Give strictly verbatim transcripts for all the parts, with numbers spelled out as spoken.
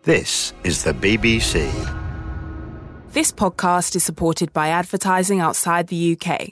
This is the B B C. This podcast is supported by advertising outside the U K.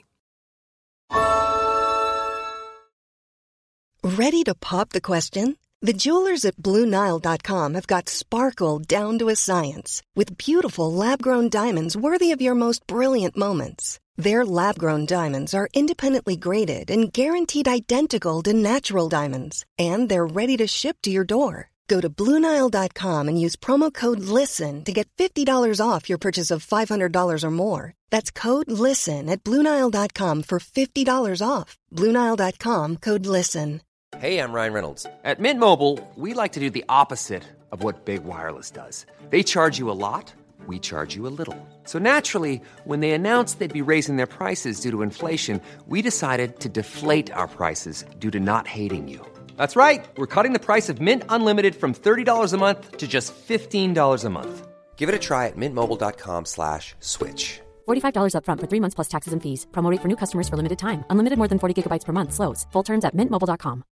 Ready to pop the question? The jewelers at Blue Nile dot com have got sparkle down to a science with beautiful lab-grown diamonds worthy of your most brilliant moments. Their lab-grown diamonds are independently graded and guaranteed identical to natural diamonds, and they're ready to ship to your door. Go to Blue Nile dot com and use promo code LISTEN to get fifty dollars off your purchase of five hundred dollars or more. That's code LISTEN at Blue Nile dot com for fifty dollars off. Blue Nile dot com, code LISTEN. Hey, I'm Ryan Reynolds. At Mint Mobile, we like to do the opposite of what Big Wireless does. They charge you a lot, we charge you a little. So naturally, when they announced they'd be raising their prices due to inflation, we decided to deflate our prices due to not hating you. That's right. We're cutting the price of Mint Unlimited from thirty dollars a month to just fifteen dollars a month. Give it a try at mintmobile.com slash switch. forty-five dollars up front for three months plus taxes and fees. Promo rate for new customers for limited time. Unlimited more than forty gigabytes per month. Slows full terms at mint mobile dot com.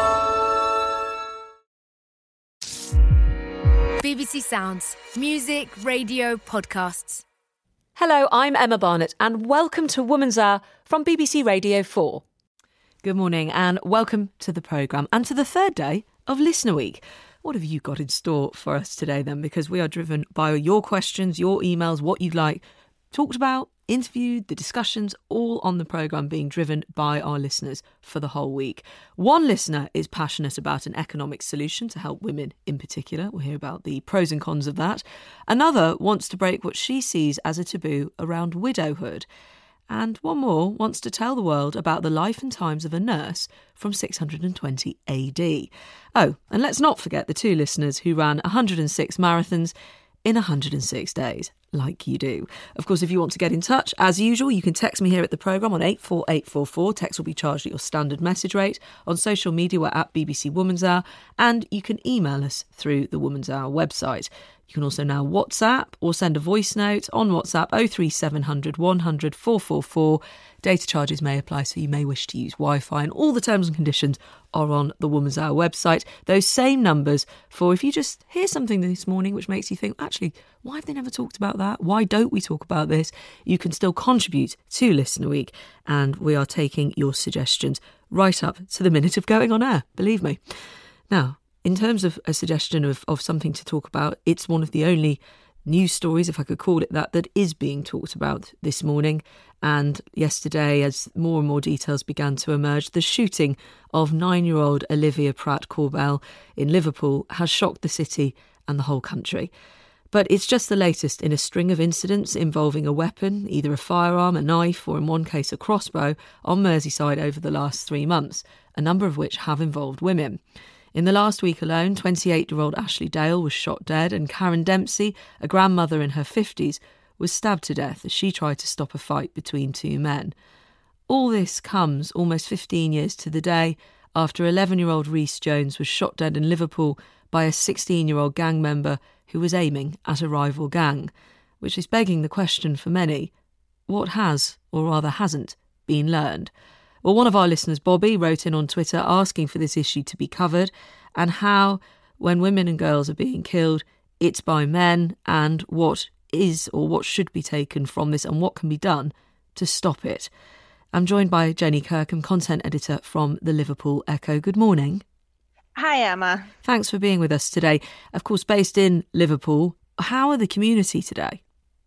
B B C Sounds. Music, radio, podcasts. Hello, I'm Emma Barnett and welcome to Woman's Hour from B B C Radio four. Good morning and welcome to the programme and to the third day of Listener Week. What have you got in store for us today then? Because we are driven by your questions, your emails, what you'd like talked about, interviewed, the discussions, all on the programme being driven by our listeners for the whole week. One listener is passionate about an economic solution to help women in particular. We'll hear about the pros and cons of that. Another wants to break what she sees as a taboo around widowhood. And one more wants to tell the world about the life and times of a nurse from six hundred twenty A D. Oh, and let's not forget the two listeners who ran one hundred six marathons in one hundred six days, like you do. Of course, if you want to get in touch, as usual, you can text me here at the programme on eight four eight four four. Text will be charged at your standard message rate. On social media, we're at B B C Woman's Hour, and you can email us through the Woman's Hour website. You can also now WhatsApp or send a voice note on WhatsApp oh three seven hundred one hundred four four four. Data charges may apply, so you may wish to use Wi-Fi, and all the terms and conditions are on the Woman's Hour website. Those same numbers for if you just hear something this morning which makes you think, actually, why have they never talked about that? Why don't we talk about this? You can still contribute to Listener Week, and we are taking your suggestions right up to the minute of going on air, believe me. Now, in terms of a suggestion of, of something to talk about, it's one of the only news stories, if I could call it that, that is being talked about this morning. And yesterday, as more and more details began to emerge, the shooting of nine-year-old Olivia Pratt-Korbel in Liverpool has shocked the city and the whole country. But it's just the latest in a string of incidents involving a weapon, either a firearm, a knife, or in one case a crossbow, on Merseyside over the last three months, a number of which have involved women. In the last week alone, twenty-eight-year-old Ashley Dale was shot dead, and Karen Dempsey, a grandmother in her fifties, was stabbed to death as she tried to stop a fight between two men. All this comes almost fifteen years to the day after eleven-year-old Rhys Jones was shot dead in Liverpool by a sixteen-year-old gang member who was aiming at a rival gang, which is begging the question for many, what has, or rather hasn't, been learned? Well, one of our listeners, Bobby, wrote in on Twitter asking for this issue to be covered and how, when women and girls are being killed, it's by men, and what is or what should be taken from this and what can be done to stop it. I'm joined by Jenny Kirkham, content editor from the Liverpool Echo. Good morning. Hi, Emma. Thanks for being with us today. Of course, based in Liverpool, how are the community today?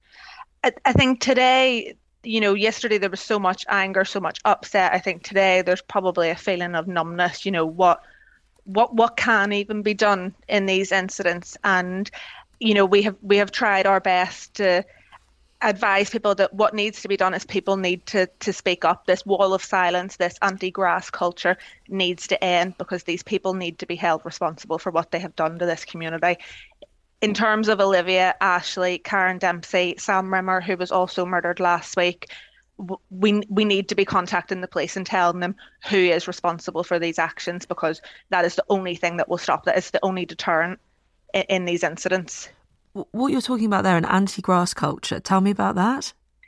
I, I think today, you know, yesterday there was so much anger, so much upset. I think today there's probably a feeling of numbness. You know, what what what can even be done in these incidents? And, you know, we have we have tried our best to advise people that what needs to be done is people need to to speak up. This wall of silence, this anti-grass culture needs to end, because these people need to be held responsible for what they have done to this community. In terms of Olivia, Ashley, Karen Dempsey, Sam Rimmer, who was also murdered last week, we we need to be contacting the police and telling them who is responsible for these actions, because that is the only thing that will stop that. It's the only deterrent in, in these incidents. What you're talking about there, an anti-grass culture, tell me about that.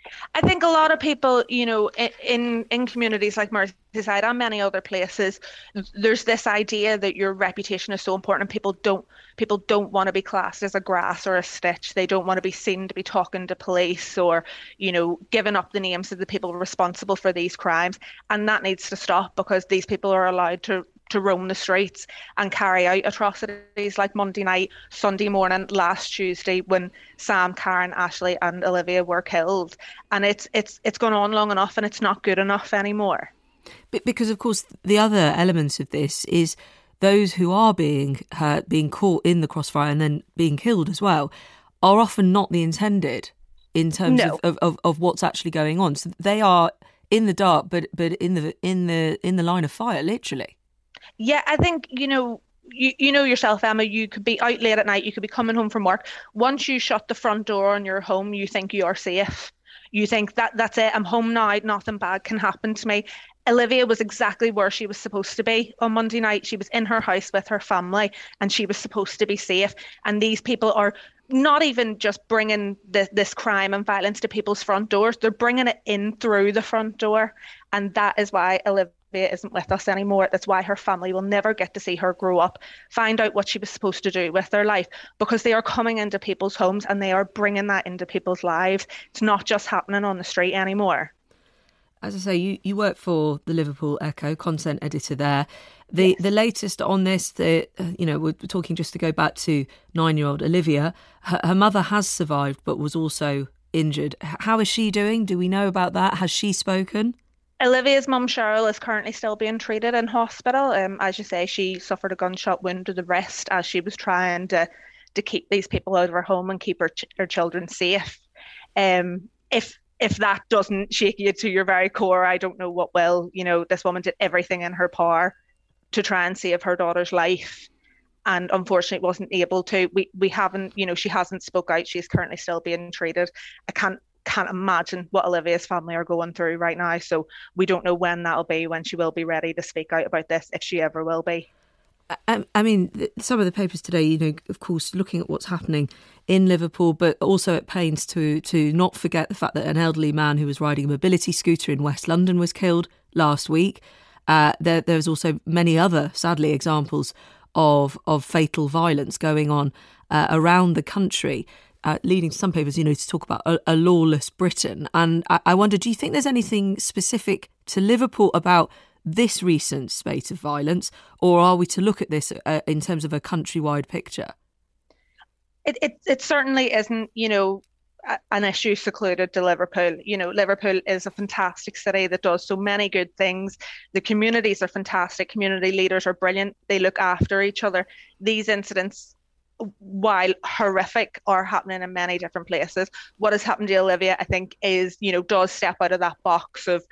I think a lot of people, you know, in in communities like Merseyside and many other places, there's this idea that your reputation is so important, and people don't people don't want to be classed as a grass or a stitch. They don't want to be seen to be talking to police or, you know, giving up the names of the people responsible for these crimes, and that needs to stop, because these people are allowed to to roam the streets and carry out atrocities like Monday night, Sunday morning, last Tuesday, when Sam, Karen, Ashley and Olivia were killed. And it's it's it's gone on long enough, and it's not good enough anymore. But because, of course, the other elements of this is those who are being hurt, being caught in the crossfire and then being killed as well, are often not the intended in terms No. of, of, of, of what's actually going on. So they are in the dark, but but in the in the in the line of fire, literally. Yeah, I think, you know, you, you know yourself, Emma, you could be out late at night, you could be coming home from work. Once you shut the front door on your home, you think you are safe. You think that that's it, I'm home now, nothing bad can happen to me. Olivia was exactly where she was supposed to be on Monday night. She was in her house with her family, and she was supposed to be safe. And these people are not even just bringing this, this crime and violence to people's front doors, they're bringing it in through the front door. And that is why Olivia isn't with us anymore. That's why her family will never get to see her grow up, find out what she was supposed to do with their life, because they are coming into people's homes and they are bringing that into people's lives. It's not just happening on the street anymore. As I say, you, you work for the Liverpool Echo, content editor there. The yes. the latest on this, the you know, we're talking just to go back to nine-year-old Olivia. Her, her mother has survived but was also injured. How is she doing? Do we know about that? Has she spoken? Olivia's mum, Cheryl, is currently still being treated in hospital. Um, as you say, she suffered a gunshot wound to the wrist as she was trying to to keep these people out of her home and keep her, ch- her children safe. Um, if if that doesn't shake you to your very core, I don't know what will. You know, this woman did everything in her power to try and save her daughter's life, and unfortunately wasn't able to. We we haven't, you know, she hasn't spoke out. She's currently still being treated. I can't can't imagine what Olivia's family are going through right now. So we don't know when that'll be, when she will be ready to speak out about this, if she ever will be. I, I mean, some of the papers today, you know, of course, looking at what's happening in Liverpool, but also at pains to to not forget the fact that an elderly man who was riding a mobility scooter in West London was killed last week. Uh, there, there's also many other, sadly, examples of of fatal violence going on uh, around the country. Uh, leading some papers, you know, to talk about a, a lawless Britain. And I, I wonder, do you think there's anything specific to Liverpool about this recent spate of violence, or are we to look at this uh, in terms of a countrywide picture? It, it it certainly isn't, you know, a, an issue secluded to Liverpool. You know, Liverpool is a fantastic city that does so many good things. The communities are fantastic. Community leaders are brilliant. They look after each other. These incidents, while horrific, are happening in many different places. What has happened to Olivia, I think, is, you know, does step out of that box of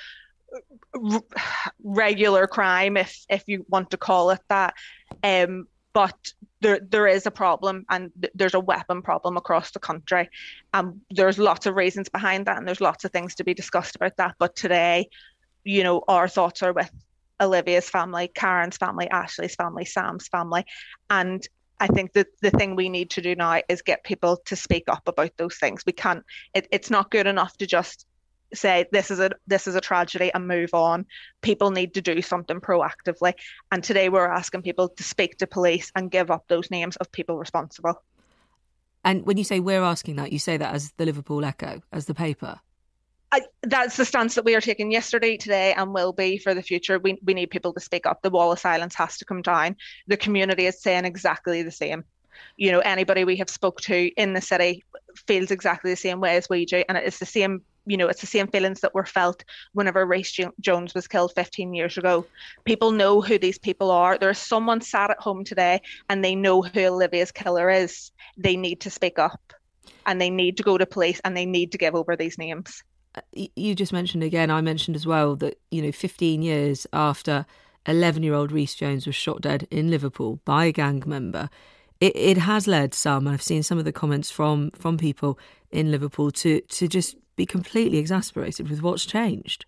r- regular crime, if if you want to call it that. Um, but there there is a problem, and th- there's a weapon problem across the country. Um, there's lots of reasons behind that, and there's lots of things to be discussed about that. But today, you know, our thoughts are with Olivia's family, Karen's family, Ashley's family, Sam's family, and I think that the thing we need to do now is get people to speak up about those things. We can't, it, it's not good enough to just say this is a this is a tragedy and move on. People need to do something proactively. And today we're asking people to speak to police and give up those names of people responsible. And when you say we're asking that, you say that as the Liverpool Echo, as the paper? I, that's the stance that we are taking yesterday, today, and will be for the future. We we need people to speak up. The wall of silence has to come down. The community is saying exactly the same. You know, anybody we have spoke to in the city feels exactly the same way as we do, and it's the same. You know, it's the same feelings that were felt whenever Reece Jones was killed fifteen years ago. People know who these people are. There's someone sat at home today and they know who Olivia's killer is. They need to speak up, and they need to go to police, and they need to give over these names. You just mentioned again, I mentioned as well that, you know, fifteen years after eleven-year-old Reece Jones was shot dead in Liverpool by a gang member, it, it has led some, and I've seen some of the comments from from people in Liverpool, to, to just be completely exasperated with what's changed.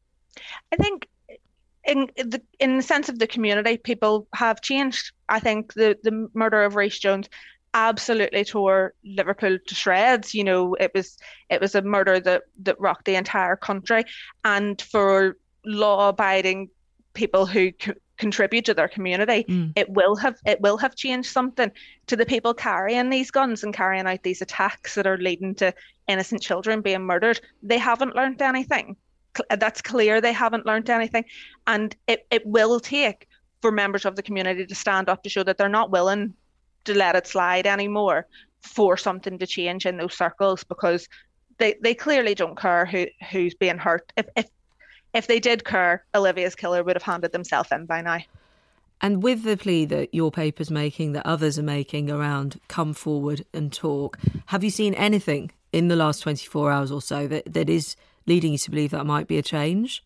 I think in the in the sense of the community, people have changed. I think the, the murder of Reece Jones absolutely tore Liverpool to shreds. You know, it was it was a murder that that rocked the entire country, and for law-abiding people who c- contribute to their community, mm. it will have it will have changed something. To the people carrying these guns and carrying out these attacks that are leading to innocent children being murdered, they haven't learned anything. That's clear. They haven't learned anything, and it, it will take for members of the community to stand up to show that they're not willing to let it slide anymore, for something to change in those circles, because they, they clearly don't care who who's being hurt. If if if they did care, Olivia's killer would have handed themselves in by now. And with the plea that your paper's making, that others are making around come forward and talk, have you seen anything in the last twenty-four hours or so that, that is leading you to believe that might be a change?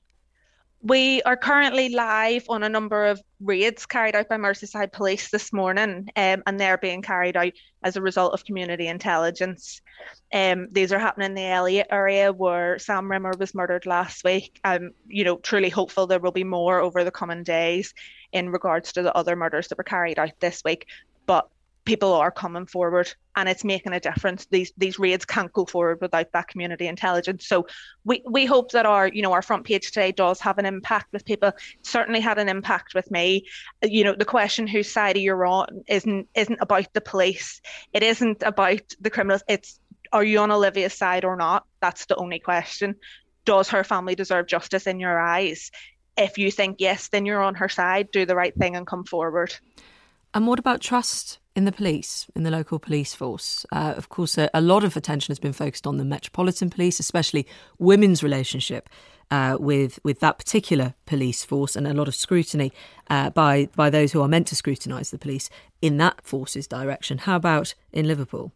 We are currently live on a number of raids carried out by Merseyside Police this morning, um, and they're being carried out as a result of community intelligence. Um, these are happening in the Elliot area where Sam Rimmer was murdered last week. I'm, you know, truly hopeful there will be more over the coming days in regards to the other murders that were carried out this week. But people are coming forward, and it's making a difference. These these raids can't go forward without that community intelligence. So we, we hope that our, you know, our front page today does have an impact with people. It certainly had an impact with me. You know, the question whose side are you on isn't isn't about the police. It isn't about the criminals. It's, are you on Olivia's side or not? That's the only question. Does her family deserve justice in your eyes? If you think yes, then you're on her side. Do the right thing and come forward. And what about trust in the police, in the local police force? Uh, of course, a, a lot of attention has been focused on the Metropolitan Police, especially women's relationship uh, with with that particular police force, and a lot of scrutiny uh, by by those who are meant to scrutinise the police in that force's direction. How about in Liverpool?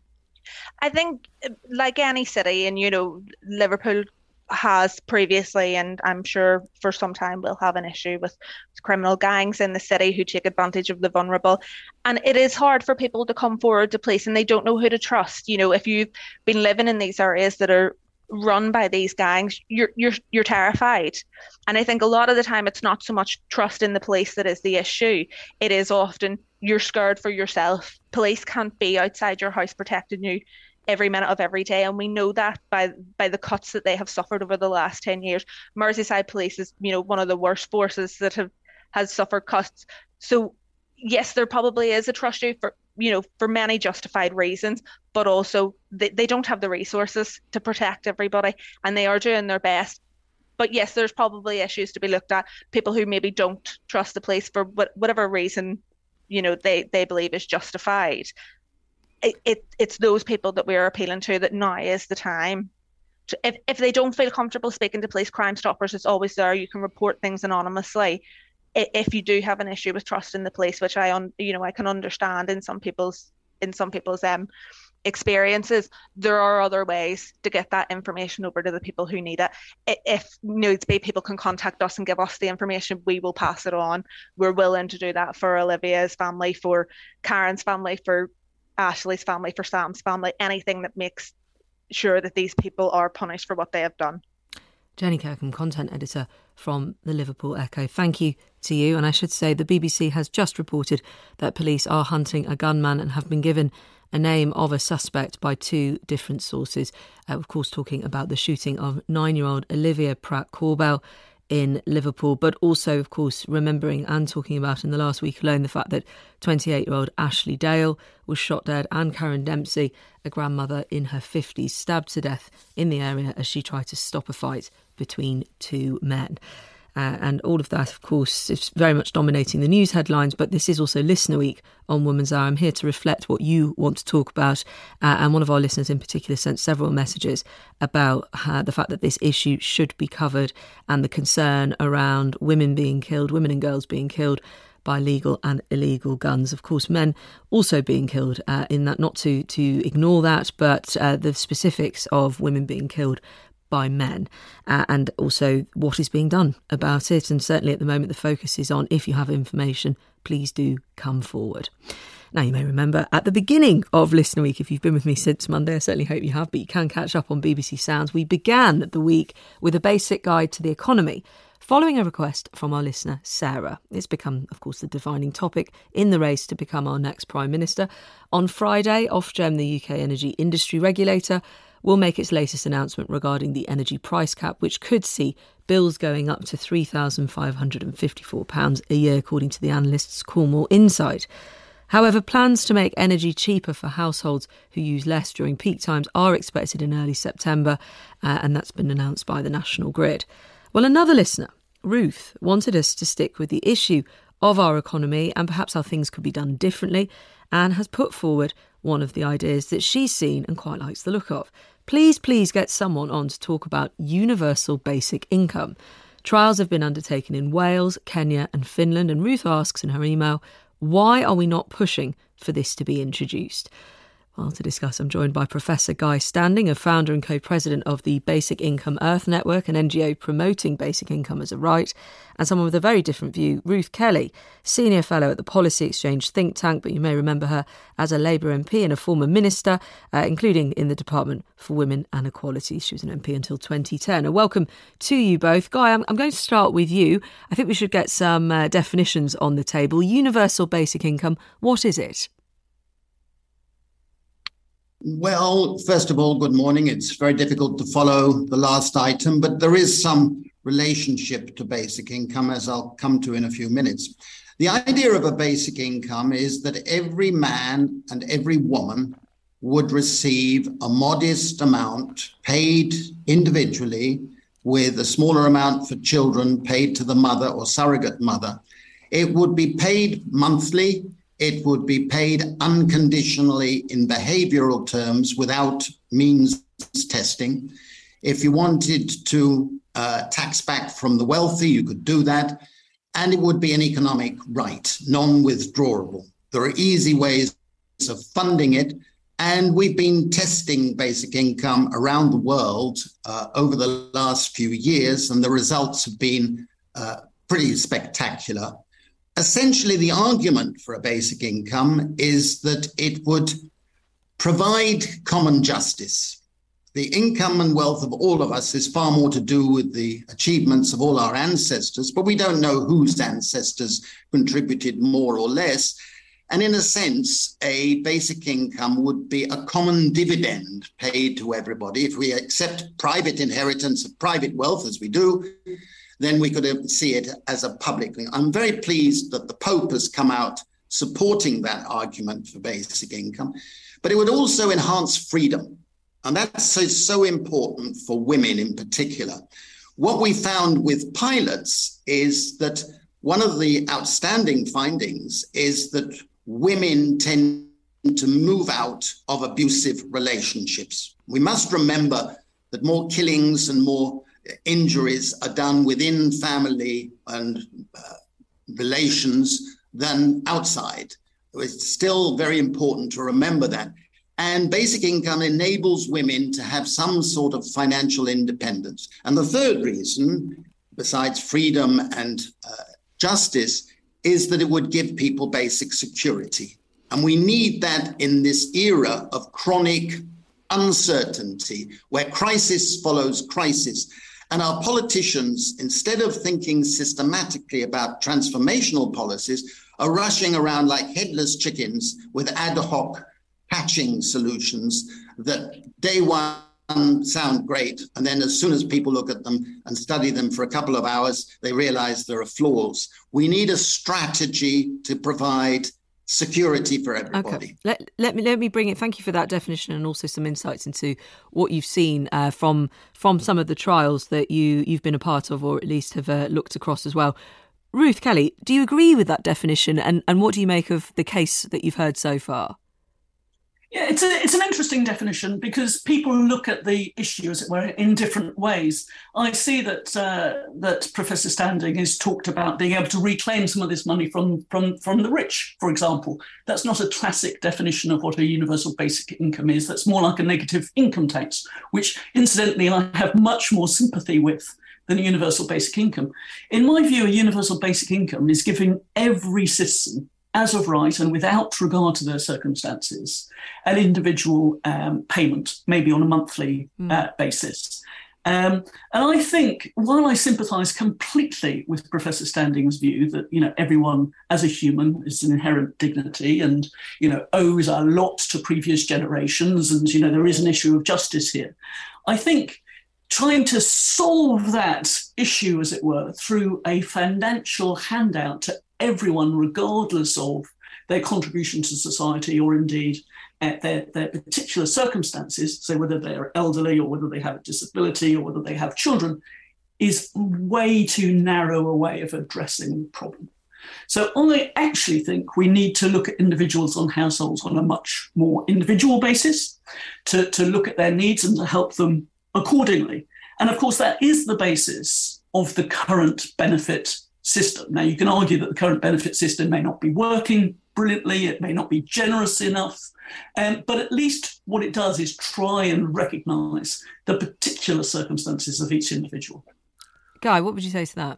I think, like any city, and, you know, Liverpool has previously, and I'm sure for some time will have an issue with criminal gangs in the city who take advantage of the vulnerable. And it is hard for people to come forward to police, and they don't know who to trust. You know, if you've been living in these areas that are run by these gangs, you're you're you're terrified. And I think a lot of the time it's not so much trust in the police that is the issue. It is often you're scared for yourself. Police can't be outside your house protecting you every minute of every day, and we know that by by the cuts that they have suffered over the last ten years. Merseyside Police is, you know, one of the worst forces that have has suffered cuts. So yes, there probably is a trust issue for, you know, for many justified reasons, but also they, they don't have the resources to protect everybody, and they are doing their best. But yes, there's probably issues to be looked at. People who maybe don't trust the police for what, whatever reason, you know, they, they believe is justified. It, it it's those people that we're appealing to, that now is the time. To, if if they don't feel comfortable speaking to police, Crime Stoppers is always there. You can report things anonymously. If you do have an issue with trust in the police, which I un, you know I can understand in some people's in some people's um experiences, there are other ways to get that information over to the people who need it. If needs be, people can contact us and give us the information. We will pass it on. We're willing to do that for Olivia's family, for Karen's family, for Ashley's family, for Sam's family, anything that makes sure that these people are punished for what they have done. Jenny Kirkham, content editor from the Liverpool Echo. Thank you to you. And I should say the B B C has just reported that police are hunting a gunman and have been given a name of a suspect by two different sources. Uh, of course, talking about the shooting of nine-year-old Olivia Pratt-Corbell in Liverpool, but also, of course, remembering and talking about in the last week alone the fact that twenty-eight-year-old Ashley Dale was shot dead, and Karen Dempsey, a grandmother in her fifties, stabbed to death in the area as she tried to stop a fight between two men. Uh, and all of that, of course, is very much dominating the news headlines, but this is also Listener Week on Woman's Hour. I'm here to reflect what you want to talk about, uh, and one of our listeners in particular sent several messages about uh, the fact that this issue should be covered, and the concern around women being killed, women and girls being killed by legal and illegal guns. Of course, men also being killed uh, in that, not to, to ignore that, but uh, the specifics of women being killed by men, uh, and also what is being done about it. And certainly at the moment the focus is on, if you have information, please do come forward. Now, you may remember at the beginning of Listener Week, if you've been with me since Monday, I certainly hope you have, but you can catch up on B B C Sounds. We began the week with a basic guide to the economy following a request from our listener, Sarah. It's become, of course, the defining topic in the race to become our next Prime Minister. On Friday, Ofgem, the U K energy industry regulator, will make its latest announcement regarding the energy price cap, which could see bills going up to three thousand five hundred fifty-four pounds a year, according to the analyst's Cornwall Insight. However, plans to make energy cheaper for households who use less during peak times are expected in early September, uh, and that's been announced by the National Grid. Well, another listener, Ruth, wanted us to stick with the issue of our economy and perhaps how things could be done differently, and has put forward one of the ideas that she's seen and quite likes the look of. Please, please get someone on to talk about universal basic income. Trials have been undertaken in Wales, Kenya and Finland, and Ruth asks in her email, why are we not pushing for this to be introduced? Well, to discuss, I'm joined by Professor Guy Standing, a founder and co-president of the Basic Income Earth Network, an N G O promoting basic income as a right, and someone with a very different view, Ruth Kelly, senior fellow at the Policy Exchange think tank, but you may remember her as a Labour M P and a former minister, uh, including in the Department for Women and Equality. She was an M P until twenty ten. And welcome to you both. Guy, I'm, I'm going to start with you. I think we should get some uh, definitions on the table. Universal basic income, what is it? Well, first of all, good morning. It's very difficult to follow the last item, but there is some relationship to basic income, as I'll come to in a few minutes. The idea of a basic income is that every man and every woman would receive a modest amount paid individually, with a smaller amount for children paid to the mother or surrogate mother. It would be paid monthly. It would be paid unconditionally in behavioral terms without means testing. If you wanted to uh, tax back from the wealthy, you could do that. And it would be an economic right, non-withdrawable. There are easy ways of funding it. And we've been testing basic income around the world uh, over the last few years, and the results have been uh, pretty spectacular. Essentially, the argument for a basic income is that it would provide common justice. The income and wealth of all of us is far more to do with the achievements of all our ancestors, but we don't know whose ancestors contributed more or less. And in a sense, a basic income would be a common dividend paid to everybody. If we accept private inheritance of private wealth, as we do, then we could see it as a public thing. I'm very pleased that the Pope has come out supporting that argument for basic income, but it would also enhance freedom. And that's so, so important for women in particular. What we found with pilots is that one of the outstanding findings is that women tend to move out of abusive relationships. We must remember that more killings and more injuries are done within family and uh, relations than outside. It's still very important to remember that. And basic income enables women to have some sort of financial independence. And the third reason, besides freedom and uh, justice, is that it would give people basic security. And we need that in this era of chronic uncertainty, where crisis follows crisis. And our politicians, instead of thinking systematically about transformational policies, are rushing around like headless chickens with ad hoc patching solutions that day one sound great. And then as soon as people look at them and study them for a couple of hours, they realize there are flaws. We need a strategy to provide security for everybody. Okay. Let, let me let me bring it. Thank you for that definition and also some insights into what you've seen uh, from from some of the trials that you you've been a part of, or at least have uh, looked across as well. Ruth Kelly, do you agree with that definition, and and what do you make of the case that you've heard so far? Yeah, it's a, it's an interesting definition because people look at the issue, as it were, in different ways. I see that uh, that Professor Standing has talked about being able to reclaim some of this money from, from, from the rich, for example. That's not a classic definition of what a universal basic income is. That's more like a negative income tax, which, incidentally, I have much more sympathy with than a universal basic income. In my view, a universal basic income is giving every citizen, as of right and without regard to their circumstances, an individual um, payment, maybe on a monthly mm. uh, basis. Um, and I think, while I sympathise completely with Professor Standing's view that, you know, everyone as a human is an inherent dignity and, you know, owes a lot to previous generations and, you know, there is an issue of justice here, I think trying to solve that issue, as it were, through a financial handout to everyone, regardless of their contribution to society or indeed at their, their particular circumstances, so whether they're elderly or whether they have a disability or whether they have children, is way too narrow a way of addressing the problem. So I actually think we need to look at individuals and households on a much more individual basis, to, to look at their needs and to help them accordingly. And of course, that is the basis of the current benefit system. Now, you can argue that the current benefit system may not be working brilliantly, it may not be generous enough, um, but at least what it does is try and recognise the particular circumstances of each individual. Guy, what would you say to that?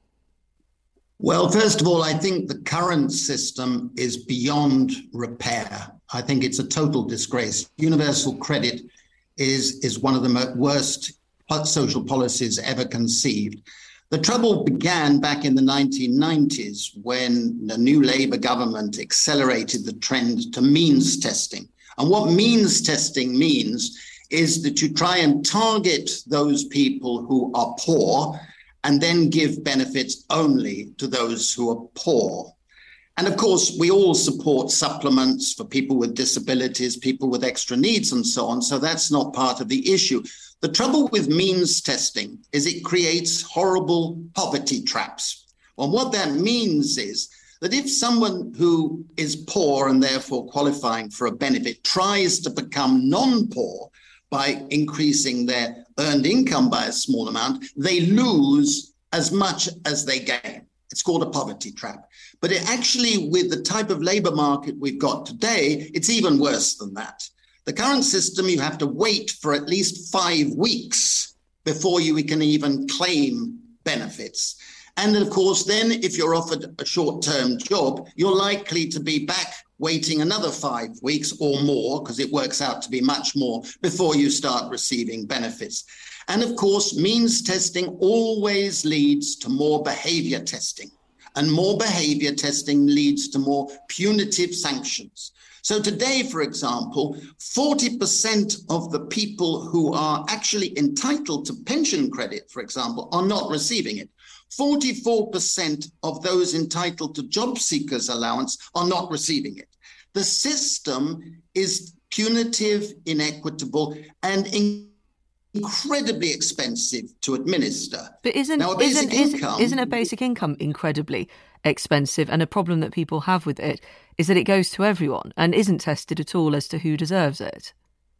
Well, first of all, I think the current system is beyond repair. I think it's a total disgrace. Universal credit is, is one of the worst social policies ever conceived. The trouble began back in the nineteen nineties when the new Labour government accelerated the trend to means testing. And what means testing means is that you try and target those people who are poor and then give benefits only to those who are poor. And of course, we all support supplements for people with disabilities, people with extra needs and so on. So that's not part of the issue. The trouble with means testing is it creates horrible poverty traps. Well, what that means is that if someone who is poor and therefore qualifying for a benefit tries to become non-poor by increasing their earned income by a small amount, they lose as much as they gain. It's called a poverty trap. But it actually, with the type of labour market we've got today, it's even worse than that. The current system, you have to wait for at least five weeks before you can even claim benefits. And of course, then if you're offered a short-term job, you're likely to be back waiting another five weeks or more, because it works out to be much more, before you start receiving benefits. And of course, means testing always leads to more behavior testing. And more behavior testing leads to more punitive sanctions. So today, for example, forty percent of the people who are actually entitled to pension credit, for example, are not receiving it. forty-four percent of those entitled to job seekers allowance are not receiving it. The system is punitive, inequitable, and in- incredibly expensive to administer. But isn't, now, a basic isn't, income, isn't a basic income incredibly expensive? And a problem that people have with it is that it goes to everyone and isn't tested at all as to who deserves it.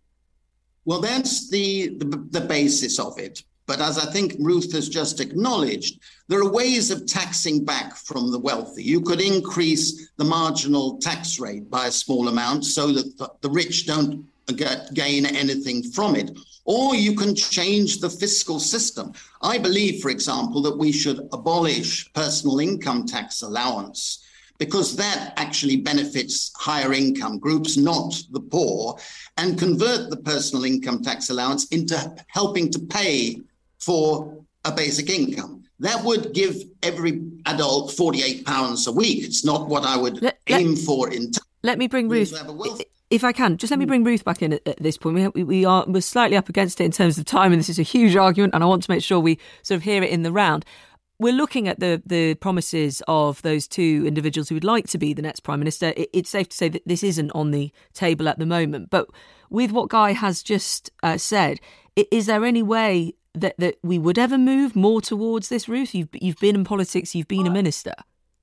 Well, that's the, the, the basis of it. But as I think Ruth has just acknowledged, there are ways of taxing back from the wealthy. You could increase the marginal tax rate by a small amount so that the, the rich don't get, gain anything from it. Or you can change the fiscal system. I believe, for example, that we should abolish personal income tax allowance, because that actually benefits higher income groups, not the poor, and convert the personal income tax allowance into helping to pay for a basic income. That would give every adult forty-eight pounds a week. It's not what I would let, aim let, for in time. Let me bring Ruth, if I can, just let me bring Ruth back in at, at this point. We, we are we're slightly up against it in terms of time, and this is a huge argument, and I want to make sure we sort of hear it in the round. We're looking at the, the promises of those two individuals who would like to be the next Prime Minister. It, it's safe to say that this isn't on the table at the moment. But with what Guy has just uh, said, is there any way that, that we would ever move more towards this, Ruth? You've, you've been in politics, you've been a minister.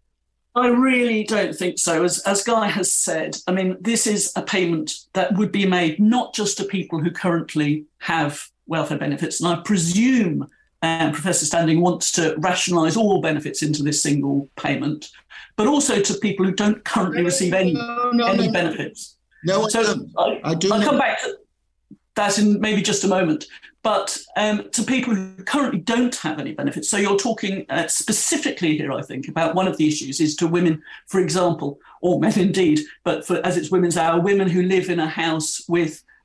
I really don't think so. As, as Guy has said, I mean, this is a payment that would be made not just to people who currently have welfare benefits. And I presume um, Professor Standing wants to rationalise all benefits into this single payment, but also to people who don't currently receive any, no, no, any no, benefits. No, so I, I do I'll know. come back to that in maybe just a moment. But um, to people who currently don't have any benefits. So you're talking uh, specifically here, I think, about one of the issues is to women, for example, or men indeed, but for, as it's Women's Hour, women who live in a house with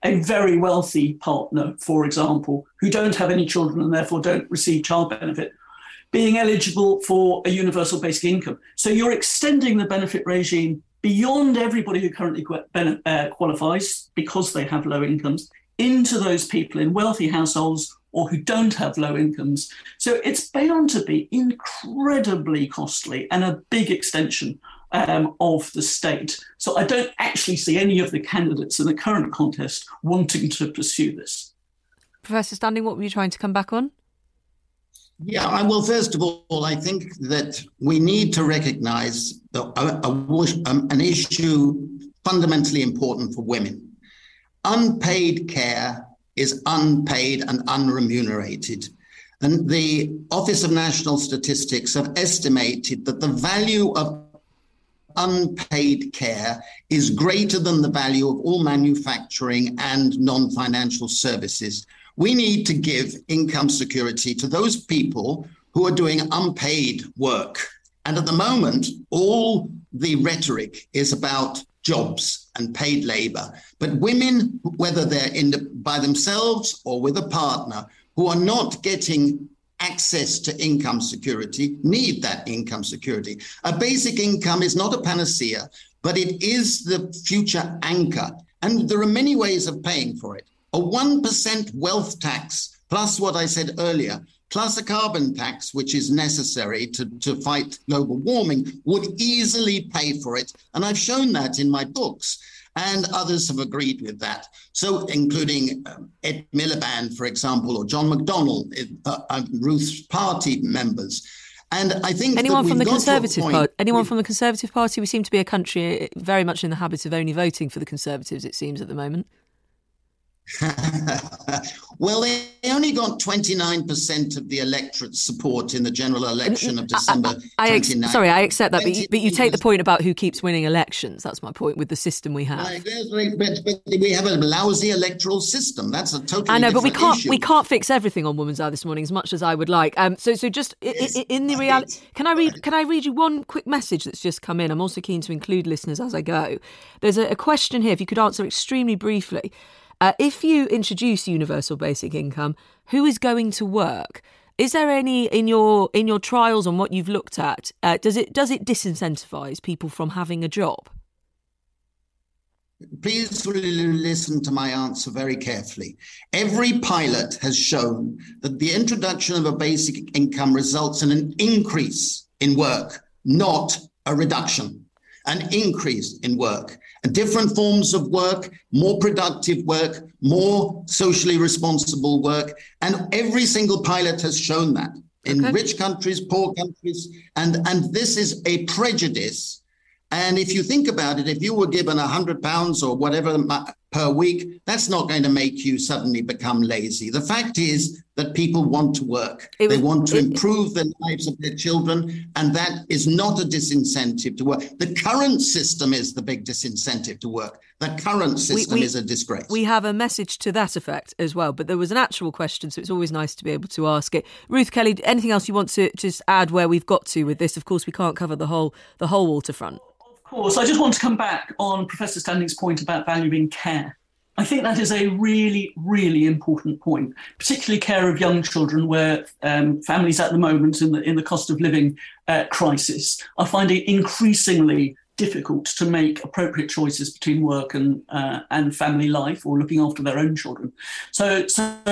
a very wealthy partner, for example, who don't have any children and therefore don't receive child benefit, being eligible for a universal basic income. So you're extending the benefit regime beyond everybody who currently uh, qualifies because they have low incomes into those people in wealthy households or who don't have low incomes. So it's bound to be incredibly costly and a big extension um, of the state. So I don't actually see any of the candidates in the current contest wanting to pursue this. Professor Standing, what were you trying to come back on? Yeah, I will. First of all, I think that we need to recognise a, a, a, an issue fundamentally important for women. Unpaid care is unpaid and unremunerated. And the Office of National Statistics have estimated that the value of unpaid care is greater than the value of all manufacturing and non-financial services. We need to give income security to those people who are doing unpaid work. And at the moment, all the rhetoric is about jobs and paid labor. But women, whether they're in the, by themselves or with a partner, who are not getting access to income security, need that income security. A basic income is not a panacea, but it is the future anchor. And there are many ways of paying for it. A one percent wealth tax, plus what I said earlier, plus a carbon tax, which is necessary to, to fight global warming, would easily pay for it. And I've shown that in my books, and others have agreed with that. So including um, Ed Miliband, for example, or John McDonnell, uh, uh, Ruth's party members. And I think anyone from the Conservative Party, anyone with, from the Conservative Party, we seem to be a country very much in the habit of only voting for the Conservatives, it seems, at the moment. Well, they only got twenty-nine percent of the electorate support in the general election of December I, I, I ex- Sorry, I accept that, but you, but you take the point about who keeps winning elections. That's my point with the system we have. But, but we have a lousy electoral system. That's a totally I know, but we can't issue. we can't fix everything on Women's Hour this morning as much as I would like. Um, so so just yes, in, in the reality, can I read can I read you one quick message that's just come in? I'm also keen to include listeners as I go. There's a, a question here. If you could answer extremely briefly. Uh, if you introduce universal basic income, who is going to work? Is there any in your in your trials on what you've looked at? Uh, does it does it disincentivise people from having a job? Please listen to my answer very carefully. Every pilot has shown that the introduction of a basic income results in an increase in work, not a reduction, an increase in work. And different forms of work, more productive work, more socially responsible work. And every single pilot has shown that in okay. rich countries, poor countries. And, and this is a prejudice. And if you think about it, if you were given one hundred pounds or whatever per week, that's not going to make you suddenly become lazy. The fact is that people want to work. Was, they want to it, improve the lives of their children, and that is not a disincentive to work. The current system is the big disincentive to work. The current system we, we, is a disgrace. We have a message to that effect as well, but there was an actual question, so it's always nice to be able to ask it. Ruth Kelly, anything else you want to just add where we've got to with this? Of course, we can't cover the whole the whole waterfront. Of course, I just want to come back on Professor Standing's point about valuing care. I think that is a really, really important point, particularly care of young children, where um, families at the moment in the in the cost of living uh, crisis are finding it increasingly difficult to make appropriate choices between work and uh, and family life or looking after their own children. So,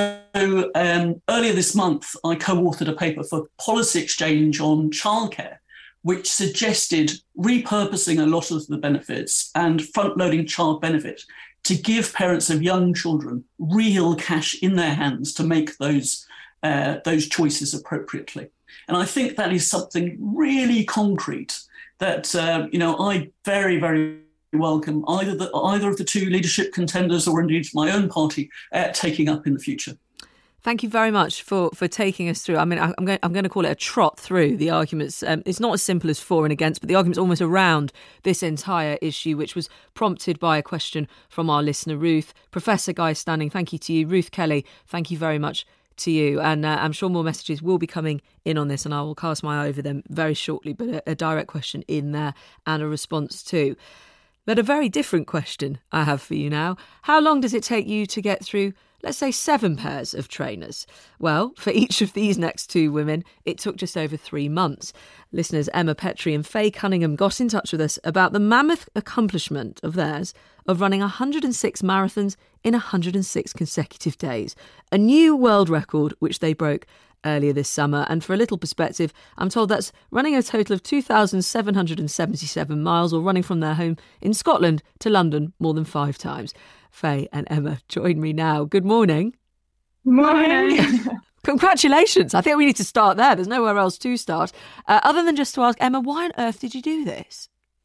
so um, earlier this month, I co-authored a paper for Policy Exchange on childcare, which suggested repurposing a lot of the benefits and front-loading child benefit to give parents of young children real cash in their hands to make those uh, those choices appropriately. And I think that is something really concrete that uh, you know I very, very welcome either the, either of the two leadership contenders or indeed my own party uh, taking up in the future. Thank you very much for, for taking us through. I mean, I'm going, I'm going to call it a trot through the arguments. Um, it's not as simple as for and against, but the arguments almost around this entire issue, which was prompted by a question from our listener, Ruth. Professor Guy Standing, thank you to you. Ruth Kelly, thank you very much to you. And uh, I'm sure more messages will be coming in on this, and I will cast my eye over them very shortly, but a, a direct question in there and a response too. But a very different question I have for you now. How long does it take you to get through, let's say, seven pairs of trainers? Well, for each of these next two women, it took just over three months. Listeners Emma Petrie and Faye Cunningham got in touch with us about the mammoth accomplishment of theirs of running one hundred six marathons in one hundred six consecutive days. A new world record which they broke earlier this summer. And for a little perspective, I'm told that's running a total of two thousand seven hundred seventy-seven miles, or running from their home in Scotland to London more than five times. Faye and Emma join me now. Good morning. Morning. Congratulations. I think we need to start there. There's nowhere else to start. Uh, other than just to ask, Emma, why on earth did you do this?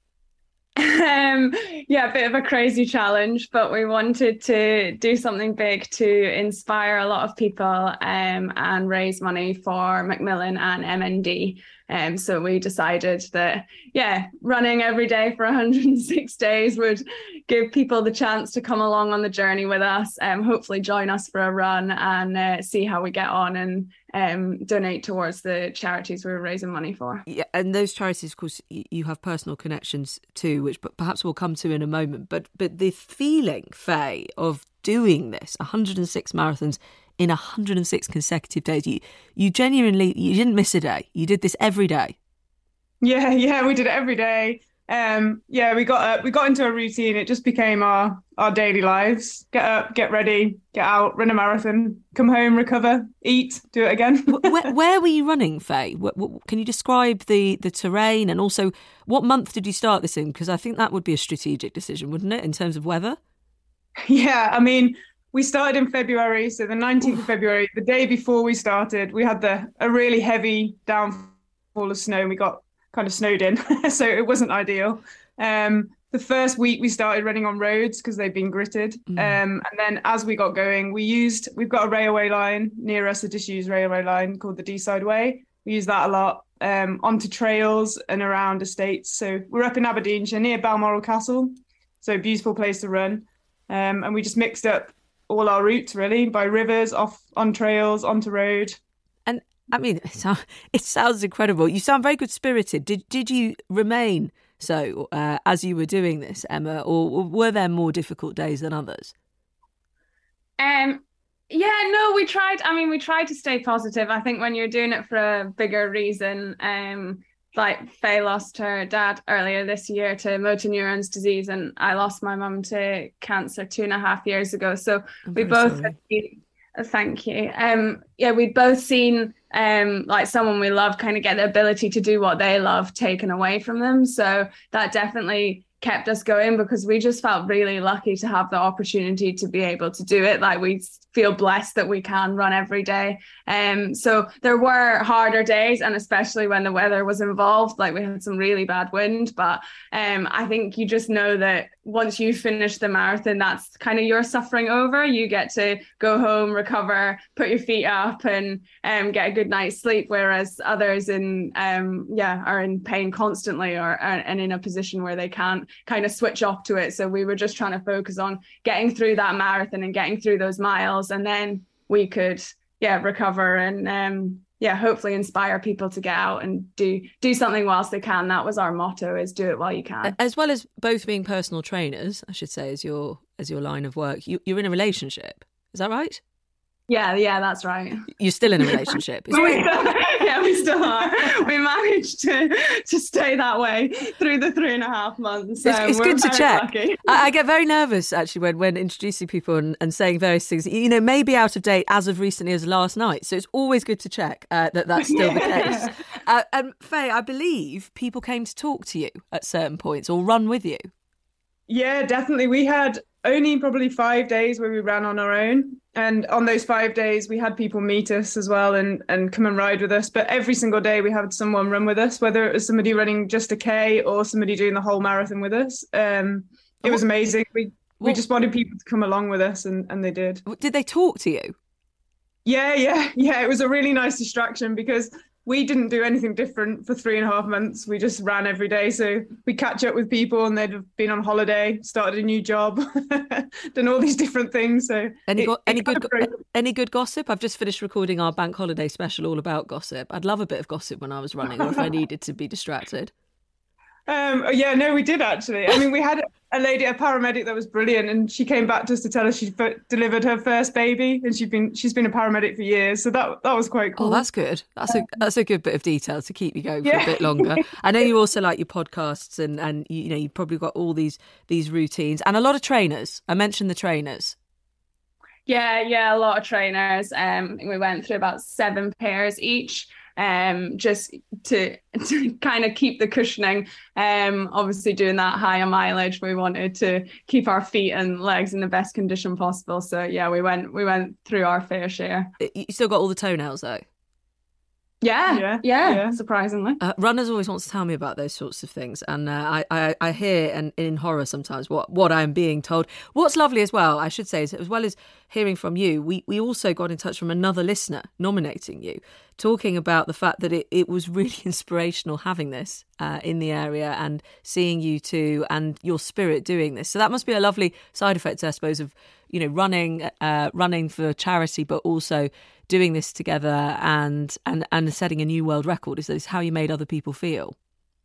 Um, yeah, a bit of a crazy challenge, but we wanted to do something big to inspire a lot of people um, and raise money for Macmillan and M N D. Um, so we decided that, yeah, running every day for one hundred six days would give people the chance to come along on the journey with us, and um, hopefully join us for a run and uh, see how we get on and um, donate towards the charities we were raising money for. Yeah, and those charities, of course, you have personal connections to, which perhaps we'll come to in a moment. But but the feeling, Faye, of doing this, one hundred six marathons in one hundred six consecutive days, you you genuinely, you didn't miss a day. You did this every day. Yeah, yeah, we did it every day. Um, yeah, we got uh, we got into a routine. It just became our our daily lives. Get up, get ready, get out, run a marathon, come home, recover, eat, do it again. where, where were you running, Faye? What, what, can you describe the the terrain, and also what month did you start this in? Because I think that would be a strategic decision, wouldn't it, in terms of weather? Yeah, I mean, we started in February, so the nineteenth of February, the day before we started, we had the a really heavy downfall of snow, and we got kind of snowed in, so it wasn't ideal. Um, the first week we started running on roads because they'd been gritted, mm. um, and then as we got going, we used we've got a railway line near us, a disused railway line called the Deeside Way. We use that a lot, um, onto trails and around estates. So we're up in Aberdeenshire near Balmoral Castle, so a beautiful place to run, um, and we just mixed up all our routes really, by rivers, off on trails, onto road. And I mean, it sounds, it sounds incredible. You sound very good spirited. Did did you remain so uh, as you were doing this, Emma, or were there more difficult days than others? Um, yeah, no, we tried. I mean, we tried to stay positive. I think when you're doing it for a bigger reason, um, like Faye lost her dad earlier this year to motor neurons disease, and I lost my mum to cancer two and a half years ago. So I'm we both sorry. had seen, uh, thank you. Um, yeah, we'd both seen um, like someone we love kind of get the ability to do what they love taken away from them. So that definitely kept us going, because we just felt really lucky to have the opportunity to be able to do it. Like, we feel blessed that we can run every day. Um, so there were harder days, and especially when the weather was involved, like we had some really bad wind, but um, I think you just know that once you finish the marathon, that's kind of your suffering over. You get to go home, recover, put your feet up, and um, get a good night's sleep, whereas others in um, yeah are in pain constantly, or and in a position where they can't kind of switch off to it. So we were just trying to focus on getting through that marathon and getting through those miles, and then we could yeah recover and um yeah hopefully inspire people to get out and do do something whilst they can. That was our motto, is do it while you can. As well as both being personal trainers, I should say, as your as your line of work, you, you're in a relationship, is that right? Yeah, yeah, that's right. You're still in a relationship. we still, yeah, we still are. We managed to to stay that way through the three and a half months. It's, um, it's we're good to very check. lucky. I, I get very nervous, actually, when, when introducing people and, and saying various things. You know, maybe out of date as of recently as last night. So it's always good to check uh, that that's still the case. Uh, and Faye, I believe people came to talk to you at certain points or run with you. Yeah, definitely. We had only probably five days where we ran on our own. And on those five days, we had people meet us as well and, and come and ride with us. But every single day we had someone run with us, whether it was somebody running just a K or somebody doing the whole marathon with us. Um, it was amazing. We we just wanted people to come along with us, and, and they did. Did they talk to you? Yeah, yeah, yeah. It was a really nice distraction because we didn't do anything different for three and a half months. We just ran every day. So we catch up with people, and they'd have been on holiday, started a new job, done all these different things. So any, it, go- any it good kind of go- any good gossip? I've just finished recording our bank holiday special all about gossip. I'd love a bit of gossip when I was running, or if I needed to be distracted. Um, yeah, no, we did actually. I mean, we had a lady, a paramedic that was brilliant, and she came back just to tell us she f- delivered her first baby, and she'd been she's been a paramedic for years, so that that was quite cool. Oh, that's good. That's a that's a good bit of detail to keep you going for yeah. a bit longer. I know you also like your podcasts, and and you, you know you've probably got all these these routines and a lot of trainers. I mentioned the trainers. Yeah, yeah, a lot of trainers. Um, we went through about seven pairs each. Um, just to to kind of keep the cushioning. Um, obviously doing that higher mileage, we wanted to keep our feet and legs in the best condition possible. So yeah, we went we went through our fair share. You still got all the toenails though? Yeah, yeah, yeah, yeah. surprisingly. Uh, runners always want to tell me about those sorts of things, and uh, I, I, I hear and in horror sometimes what, what I'm being told. What's lovely as well, I should say, is as well as hearing from you, we, we also got in touch from another listener nominating you, talking about the fact that it, it was really inspirational having this uh, in the area and seeing you two and your spirit doing this. So that must be a lovely side effect, I suppose, of you know running uh, running for charity, but also doing this together and and and setting a new world record. Is this how you made other people feel?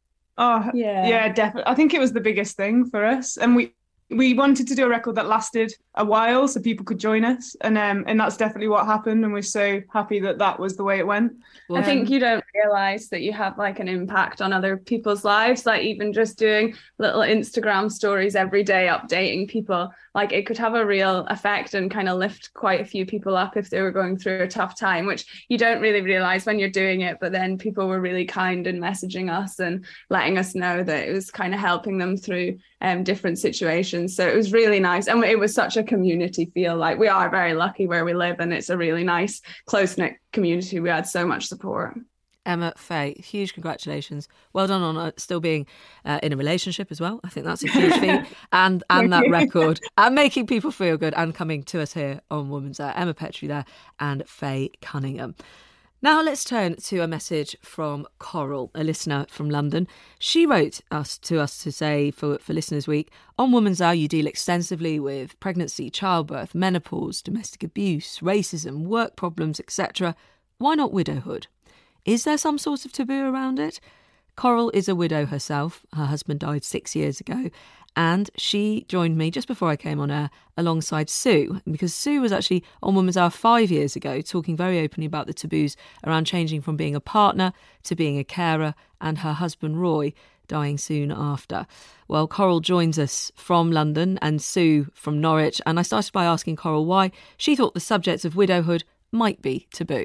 Oh yeah, yeah, definitely. I think it was the biggest thing for us, and we we wanted to do a record that lasted a while so people could join us, and um and that's definitely what happened, and we're so happy that that was the way it went. I think you don't realise that you have like an impact on other people's lives, like even just doing little Instagram stories every day, updating people, like it could have a real effect and kind of lift quite a few people up if they were going through a tough time, which you don't really realise when you're doing it. But then people were really kind and messaging us and letting us know that it was kind of helping them through um, different situations. So it was really nice. And it was such a community feel. Like we are very lucky where we live, and it's a really nice, close-knit community. We had so much support. Emma, Faye, huge congratulations. Well done on uh, still being uh, in a relationship as well. I think that's a huge feat. And and that record and making people feel good and coming to us here on Woman's Hour. Emma Petrie there and Faye Cunningham. Now let's turn to a message from Coral, a listener from London. She wrote us to us to say for, for Listeners Week, on Woman's Hour you deal extensively with pregnancy, childbirth, menopause, domestic abuse, racism, work problems, et cetera. Why not widowhood? Is there some sort of taboo around it? Coral is a widow herself. Her husband died six years ago, and she joined me just before I came on air alongside Sue, because Sue was actually on Woman's Hour five years ago talking very openly about the taboos around changing from being a partner to being a carer, and her husband Roy dying soon after. Well, Coral joins us from London and Sue from Norwich, and I started by asking Coral why she thought the subject of widowhood might be taboo.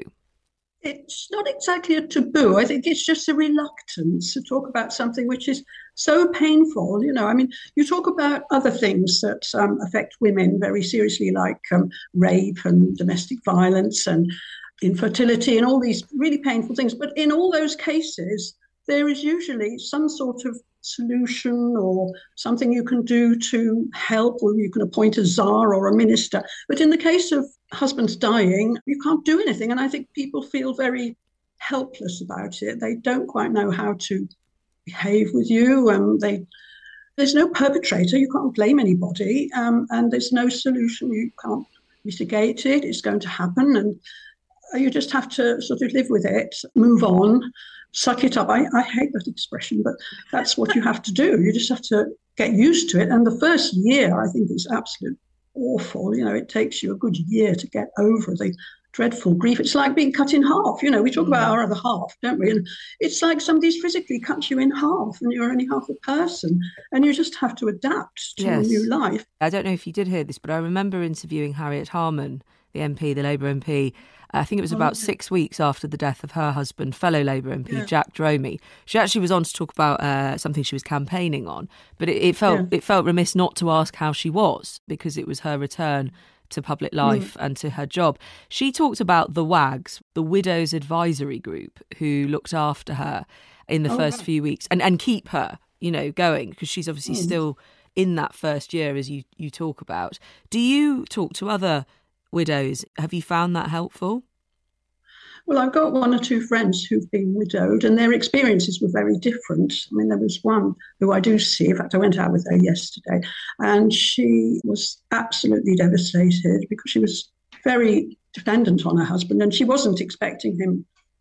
It's not exactly a taboo. I think it's just a reluctance to talk about something which is so painful. You know, I mean, you talk about other things that um, affect women very seriously, like um, rape and domestic violence and infertility and all these really painful things. But in all those cases, there is usually some sort of solution or something you can do to help, or you can appoint a czar or a minister. But in the case of husbands dying, you can't do anything. And I think people feel very helpless about it. They don't quite know how to behave with you. Um, they, there's no perpetrator. You can't blame anybody. Um, and there's no solution. You can't mitigate it. It's going to happen. And you just have to sort of live with it, move on, suck it up. I, I hate that expression, but that's what you have to do. You just have to get used to it. And the first year, I think, is absolutely awful. You know, it takes you a good year to get over the dreadful grief. It's like being cut in half. You know, we talk mm. about our other half, don't we? And it's like somebody's physically cut you in half and you're only half a person, and you just have to adapt to yes. a new life. I don't know if you did hear this, but I remember interviewing Harriet Harman, the M P, the Labour M P. I think it was about oh, six weeks after the death of her husband, fellow Labour M P yeah. Jack Dromey. She actually was on to talk about uh, something she was campaigning on, but it, it felt yeah. it felt remiss not to ask how she was, because it was her return to public life mm. and to her job. She talked about the WAGs, the Widows Advisory Group, who looked after her in the oh, first right. few weeks and, and keep her, you know, going, because she's obviously mm. still in that first year, as you, you talk about. Do you talk to other widows? Have you found that helpful? Well, I've got one or two friends who've been widowed, and their experiences were very different. I mean, there was one who I do see. In fact, I went out with her yesterday, and she was absolutely devastated because she was very dependent on her husband, and she wasn't expecting him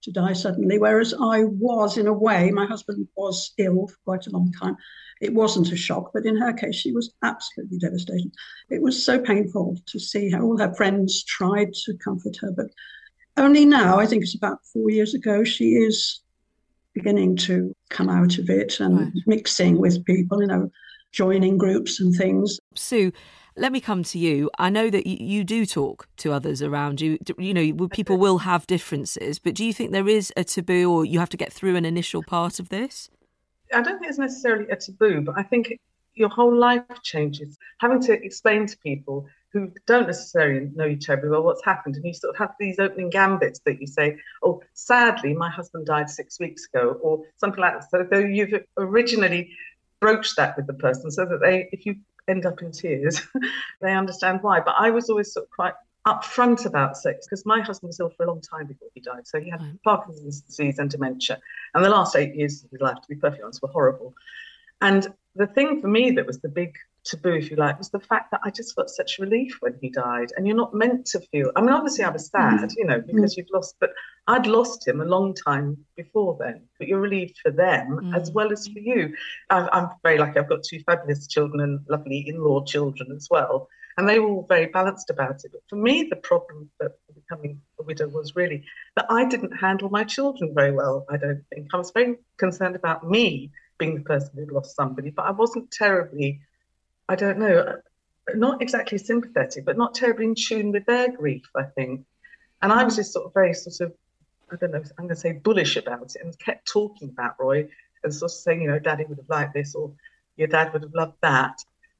to die suddenly, whereas I was, in a way, my husband was ill for quite a long time. It wasn't a shock, but in her case, she was absolutely devastated. It was so painful to see how all her friends tried to comfort her, but only now, I think it's about four years ago, she is beginning to come out of it and right. mixing with people, you know, joining groups and things. Sue, let me come to you. I know that you, you do talk to others around you. You know, people will have differences, but do you think there is a taboo, or you have to get through an initial part of this? I don't think it's necessarily a taboo, but I think your whole life changes. Having to explain to people who don't necessarily know you terribly well what's happened, and you sort of have these opening gambits that you say, oh, sadly, my husband died six weeks ago, or something like that. So though you've originally broached that with the person so that they, if you end up in tears, they understand why. But I was always sort of quite upfront about sex, because my husband was ill for a long time before he died. So he had right. Parkinson's disease and dementia. And the last eight years of his life, to be perfectly honest, were horrible. And the thing for me that was the big taboo, if you like, was the fact that I just felt such relief when he died. And you're not meant to feel, I mean, obviously I was sad, mm-hmm. you know, because mm-hmm. you've lost, but I'd lost him a long time before then. But you're relieved for them mm-hmm. as well as for you. I'm, I'm very lucky. I've got two fabulous children and lovely in-law children as well. And they were all very balanced about it. But for me, the problem that becoming a widow was really that I didn't handle my children very well, I don't think. I was very concerned about me being the person who'd lost somebody, but I wasn't terribly, I don't know, not exactly sympathetic, but not terribly in tune with their grief, I think. And I was just sort of very sort of, I don't know, I'm going to say bullish about it, and kept talking about Roy and sort of saying, you know, Daddy would have liked this, or your dad would have loved that.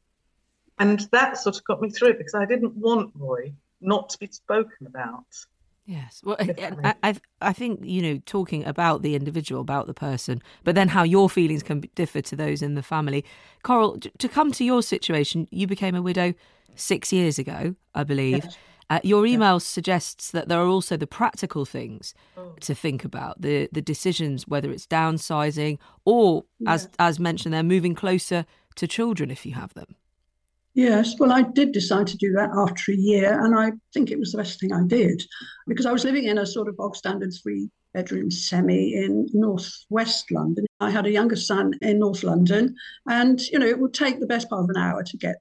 And that sort of got me through it, because I didn't want Roy not to be spoken about. Yes. Well, I, I, I think, you know, talking about the individual, about the person, but then how your feelings can differ to those in the family. Coral, to come to your situation, you became a widow six years ago, I believe. Yes. Uh, your email yes. suggests that there are also the practical things oh. to think about, the the decisions, whether it's downsizing or, yes. as as mentioned, they're moving closer to children if you have them. Yes, well, I did decide to do that after a year, and I think it was the best thing I did, because I was living in a sort of bog standard three-bedroom semi in northwest London. I had a younger son in North London, and, you know, it would take the best part of an hour to get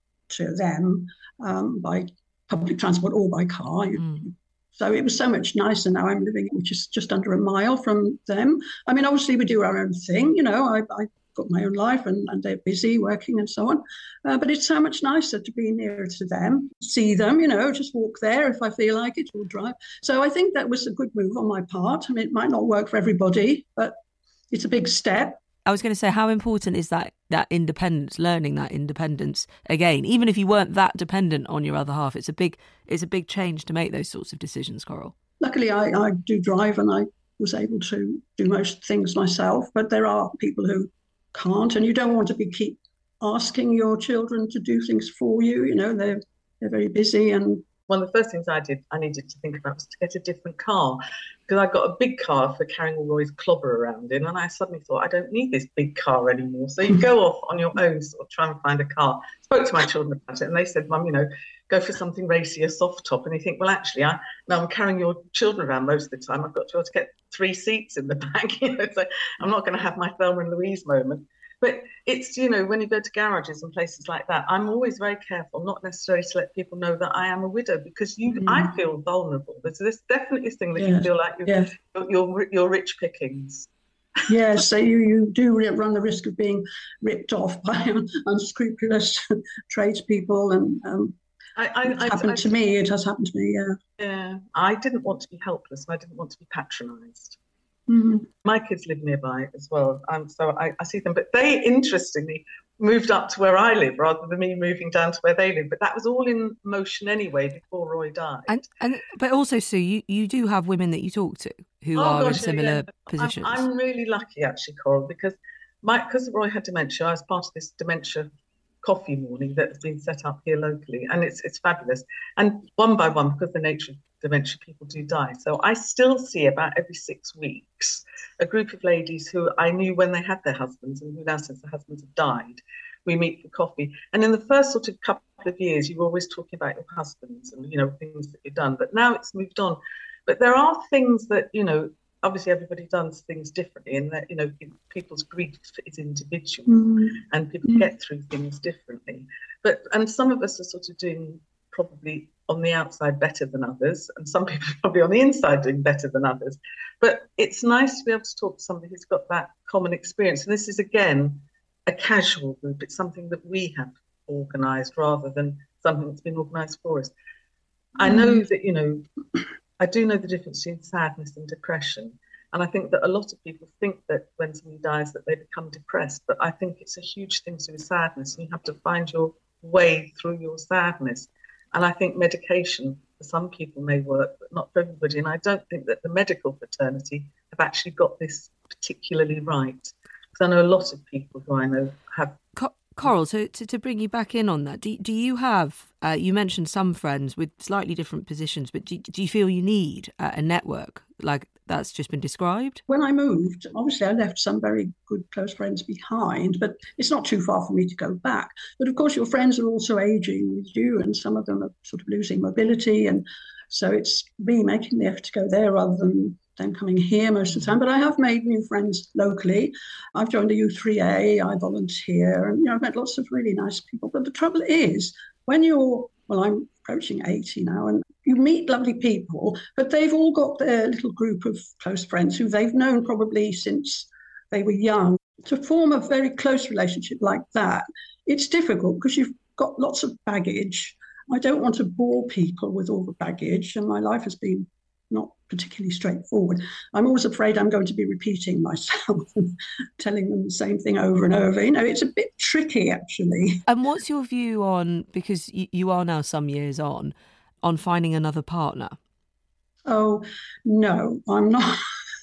to them um, by public transport or by car. Mm. So it was so much nicer now. I'm living, which is just under a mile from them. I mean, obviously, we do our own thing, you know, I, I got my own life, and, and they're busy working and so on. Uh, but it's so much nicer to be nearer to them, see them, you know, just walk there if I feel like it, or drive. So I think that was a good move on my part. I mean, it might not work for everybody, but it's a big step. I was going to say, how important is that that independence, learning that independence again? Even if you weren't that dependent on your other half, it's a big it's a big change to make those sorts of decisions, Coral. Luckily, I, I do drive, and I was able to do most things myself, but there are people who can't, and you don't want to be keep asking your children to do things for you. You know, they're they're very busy. And one of the first things I did, I needed to think about was to get a different car, because I got a big car for carrying all Roy's clobber around in, and I suddenly thought, I don't need this big car anymore. So you go off on your own, sort of try and find a car. Spoke to my children about it, and they said, Mum, you know, go for something racy, a soft top. And you think, well, actually, I now I'm carrying your children around most of the time. I've got to be able to get three seats in the back, you know, so I'm not going to have my Thelma and Louise moment. But it's, you know, when you go to garages and places like that, I'm always very careful not necessarily to let people know that I am a widow, because you, mm. I feel vulnerable. There's this definitely thing that yeah. you feel like you're, yeah. you're, you're, you're rich pickings. Yes, so you, you do run the risk of being ripped off by unscrupulous tradespeople, and um, I, I, it's happened I, to me. It has happened to me, yeah. Yeah, I didn't want to be helpless, and I didn't want to be patronised. Mm-hmm. My kids live nearby as well, um, so I, I see them. But they, interestingly, moved up to where I live rather than me moving down to where they live. But that was all in motion anyway before Roy died. And, and but also, Sue, you, you do have women that you talk to who oh, are gosh, in similar yeah. positions. I'm, I'm really lucky, actually, Coral, because my because Roy had dementia, I was part of this dementia coffee morning that's been set up here locally, and it's it's fabulous. And one by one, because of the nature of dementia, people do die. So I still see about every six weeks a group of ladies who I knew when they had their husbands, and who now, since their husbands have died, we meet for coffee. And in the first sort of couple of years, you were always talking about your husbands and, you know, things that you've done. But now it's moved on. But there are things that, you know, obviously everybody does things differently, and that, you know, people's grief is individual, mm. and people mm. get through things differently. But and some of us are sort of doing probably on the outside better than others, and some people are probably on the inside doing better than others. But it's nice to be able to talk to somebody who's got that common experience. And this is, again, a casual group. It's something that we have organised rather than something that's been organised for us. Mm. I know that, you know, I do know the difference between sadness and depression. And I think that a lot of people think that when somebody dies that they become depressed. But I think it's a huge thing to do with sadness. And you have to find your way through your sadness. And I think medication for some people may work, but not for everybody. And I don't think that the medical fraternity have actually got this particularly right. Because I know a lot of people who I know have... Co- Coral, to, to, to bring you back in on that, do, do you have, uh, you mentioned some friends with slightly different positions, but do, do you feel you need uh, a network like that's just been described? When I moved, obviously I left some very good close friends behind, but it's not too far for me to go back. But of course your friends are also aging with you, and some of them are sort of losing mobility, and so it's me making the effort to go there rather than them coming here most of the time. But I have made new friends locally. I've joined the U three A, I volunteer, and you know, I've met lots of really nice people. But the trouble is, when you're, well, I'm approaching eighty now, and you meet lovely people, but they've all got their little group of close friends who they've known probably since they were young. To form a very close relationship like that, it's difficult because you've got lots of baggage. I don't want to bore people with all the baggage, and my life has been not particularly straightforward. I'm always afraid I'm going to be repeating myself and telling them the same thing over and over. You know, it's a bit tricky, actually. And what's your view on, because you, you are now some years on, on finding another partner? Oh, no, I'm not.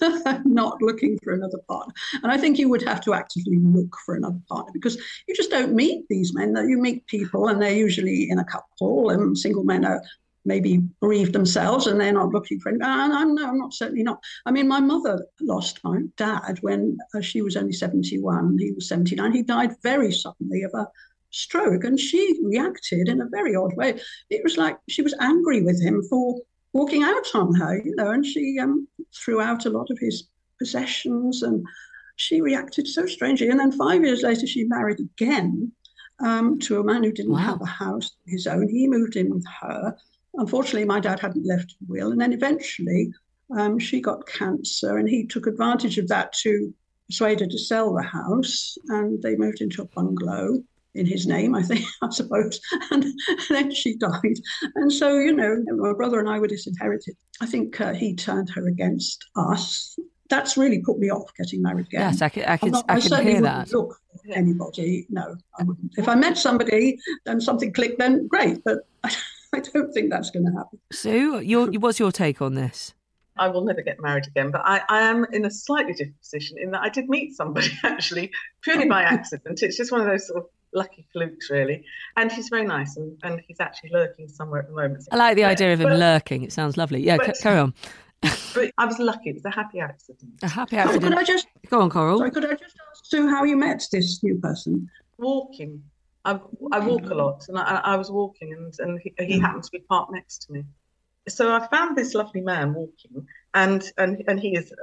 not looking for another partner. And I think you would have to actively look for another partner, because you just don't meet these men. You meet people and they're usually in a couple, and single men are maybe bereaved themselves and they're not looking for anyone. And I'm, no, I'm not, certainly not. I mean, my mother lost my dad when uh, she was only seventy-one, he was seventy-nine. He died very suddenly of a stroke, and she reacted in a very odd way. It was like she was angry with him for walking out on her, you know, and she um, threw out a lot of his possessions, and she reacted so strangely. And then five years later, she married again um, to a man who didn't wow. have a house of his own. He moved in with her. Unfortunately, my dad hadn't left a will. And then eventually um, she got cancer, and he took advantage of that to persuade her to sell the house. And they moved into a bungalow in his name, I think, I suppose. And, and then she died. And so, you know, my brother and I were disinherited. I think uh, he turned her against us. That's really put me off getting married again. Yes, I can, I can, not, I I can hear that. Look for anybody. No, I wouldn't. If I met somebody and something clicked, then great. But I, I don't think that's going to happen. Sue, your, what's your take on this? I will never get married again, but I, I am in a slightly different position in that I did meet somebody, actually, purely by accident. It's just one of those sort of lucky flukes, really. And he's very nice, and, and he's actually lurking somewhere at the moment. I like the idea of him but, lurking. It sounds lovely. Yeah, but, carry on. But I was lucky. It was a happy accident. A happy accident. Oh, could I just... Go on, Coral. Sorry, could I just ask Sue how you met this new person? Walking. I, I walk a lot, and I, I was walking, and, and he, he happened to be parked next to me. So I found this lovely man walking, and, and, and he is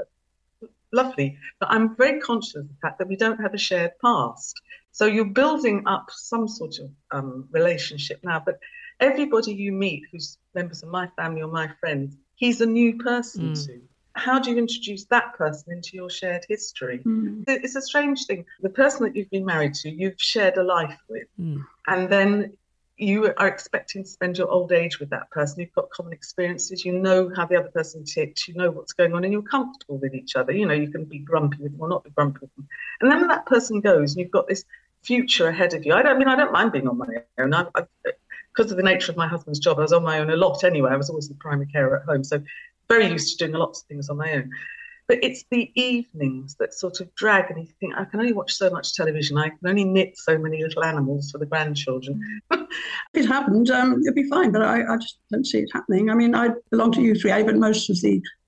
lovely. But I'm very conscious of the fact that we don't have a shared past. So you're building up some sort of um, relationship now, but everybody you meet who's members of my family or my friends, he's a new person mm. to. How do you introduce that person into your shared history? Mm. It's a strange thing. The person that you've been married to, you've shared a life with, mm. and then you are expecting to spend your old age with that person. You've got common experiences. You know how the other person ticks. You know what's going on, and you're comfortable with each other. You know, you can be grumpy with them or not be grumpy with them. And then when that person goes, and you've got this future ahead of you. I don't I mean I don't mind being on my own. I, I, because of the nature of my husband's job, I was on my own a lot anyway. I was always the primary carer at home, so very used to doing lots of things on my own. But it's the evenings that sort of drag, and you think, I can only watch so much television. I can only knit so many little animals for the grandchildren. If it happened, um, it'd be fine, but I, I just don't see it happening. I mean, I belong to U three A, but most of the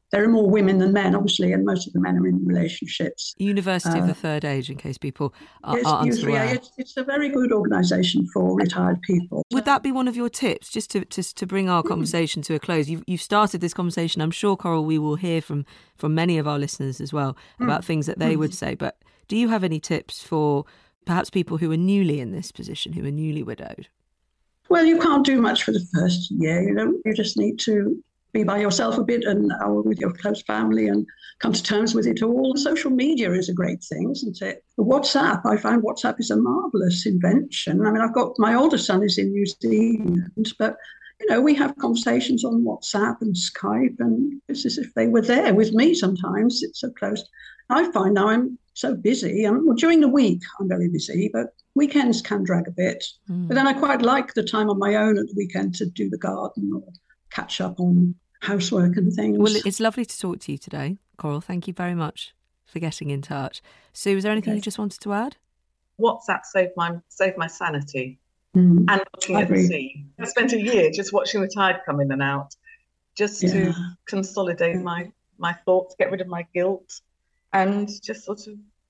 there are more women than men, obviously, and most of the men are in relationships. University uh, of the Third Age, in case people are, yes, aren't usually, aware. It's, it's a very good organisation for retired people. Would that be one of your tips, just to just to bring our conversation to a close? You've, you've started this conversation. I'm sure, Coral, we will hear from, from many of our listeners as well about mm. things that they mm. would say. But do you have any tips for perhaps people who are newly in this position, who are newly widowed? Well, you can't do much for the first year. You know, you just need to be by yourself a bit and or with your close family and come to terms with it all. Social media is a great thing, isn't it? The WhatsApp, I find WhatsApp is a marvellous invention. I mean, I've got, my oldest son is in New Zealand, but, you know, we have conversations on WhatsApp and Skype, and it's as if they were there with me sometimes. It's so close. I find now I'm so busy. I'm, well, during the week, I'm very busy, but weekends can drag a bit. Mm. But then I quite like the time on my own at the weekend to do the garden or catch up on housework and things. Well, it's lovely to talk to you today, Coral. Thank you very much for getting in touch. Sue, is there anything okay. you just wanted to add? WhatsApp saved my saved my sanity mm. and looking I at agree. the sea. I spent a year just watching the tide come in and out, just yeah. to consolidate my my thoughts, get rid of my guilt, and just sort of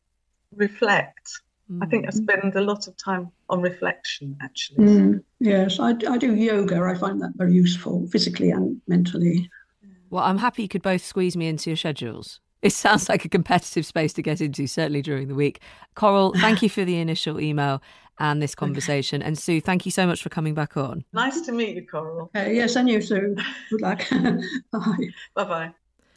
reflect. Mm. I think I spend a lot of time on reflection, actually. Mm. Yes, I, I do yoga. I find that very useful, physically and mentally. Well, I'm happy you could both squeeze me into your schedules. It sounds like a competitive space to get into, certainly during the week. Coral, thank you for the initial email and this conversation. Okay. And Sue, thank you so much for coming back on. Nice to meet you, Coral. Uh, yes, and you, Sue. Good luck. Bye. Bye-bye.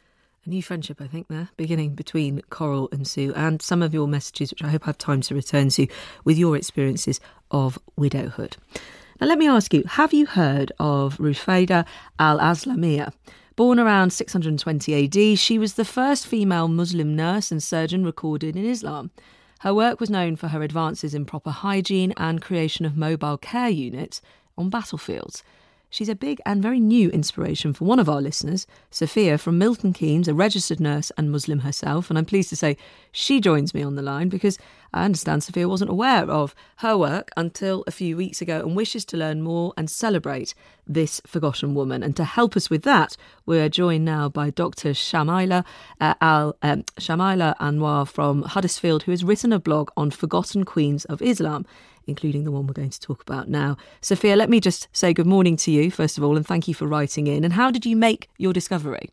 A new friendship, I think, there, beginning between Coral and Sue, and some of your messages, which I hope I have time to return to, with your experiences of widowhood. Now, let me ask you, have you heard of Rufaida al-Aslamiyah? Born around six hundred twenty A D, she was the first female Muslim nurse and surgeon recorded in Islam. Her work was known for her advances in proper hygiene and creation of mobile care units on battlefields. She's a big and very new inspiration for one of our listeners, Sophia from Milton Keynes, a registered nurse and Muslim herself. And I'm pleased to say she joins me on the line because I understand Sophia wasn't aware of her work until a few weeks ago and wishes to learn more and celebrate this forgotten woman. And to help us with that, we're joined now by Doctor Shamaila uh, Al um, Shamaila Anwar from Huddersfield, who has written a blog on forgotten queens of Islam, including the one we're going to talk about now. Sophia, let me just say good morning to you, first of all, and thank you for writing in. And how did you make your discovery?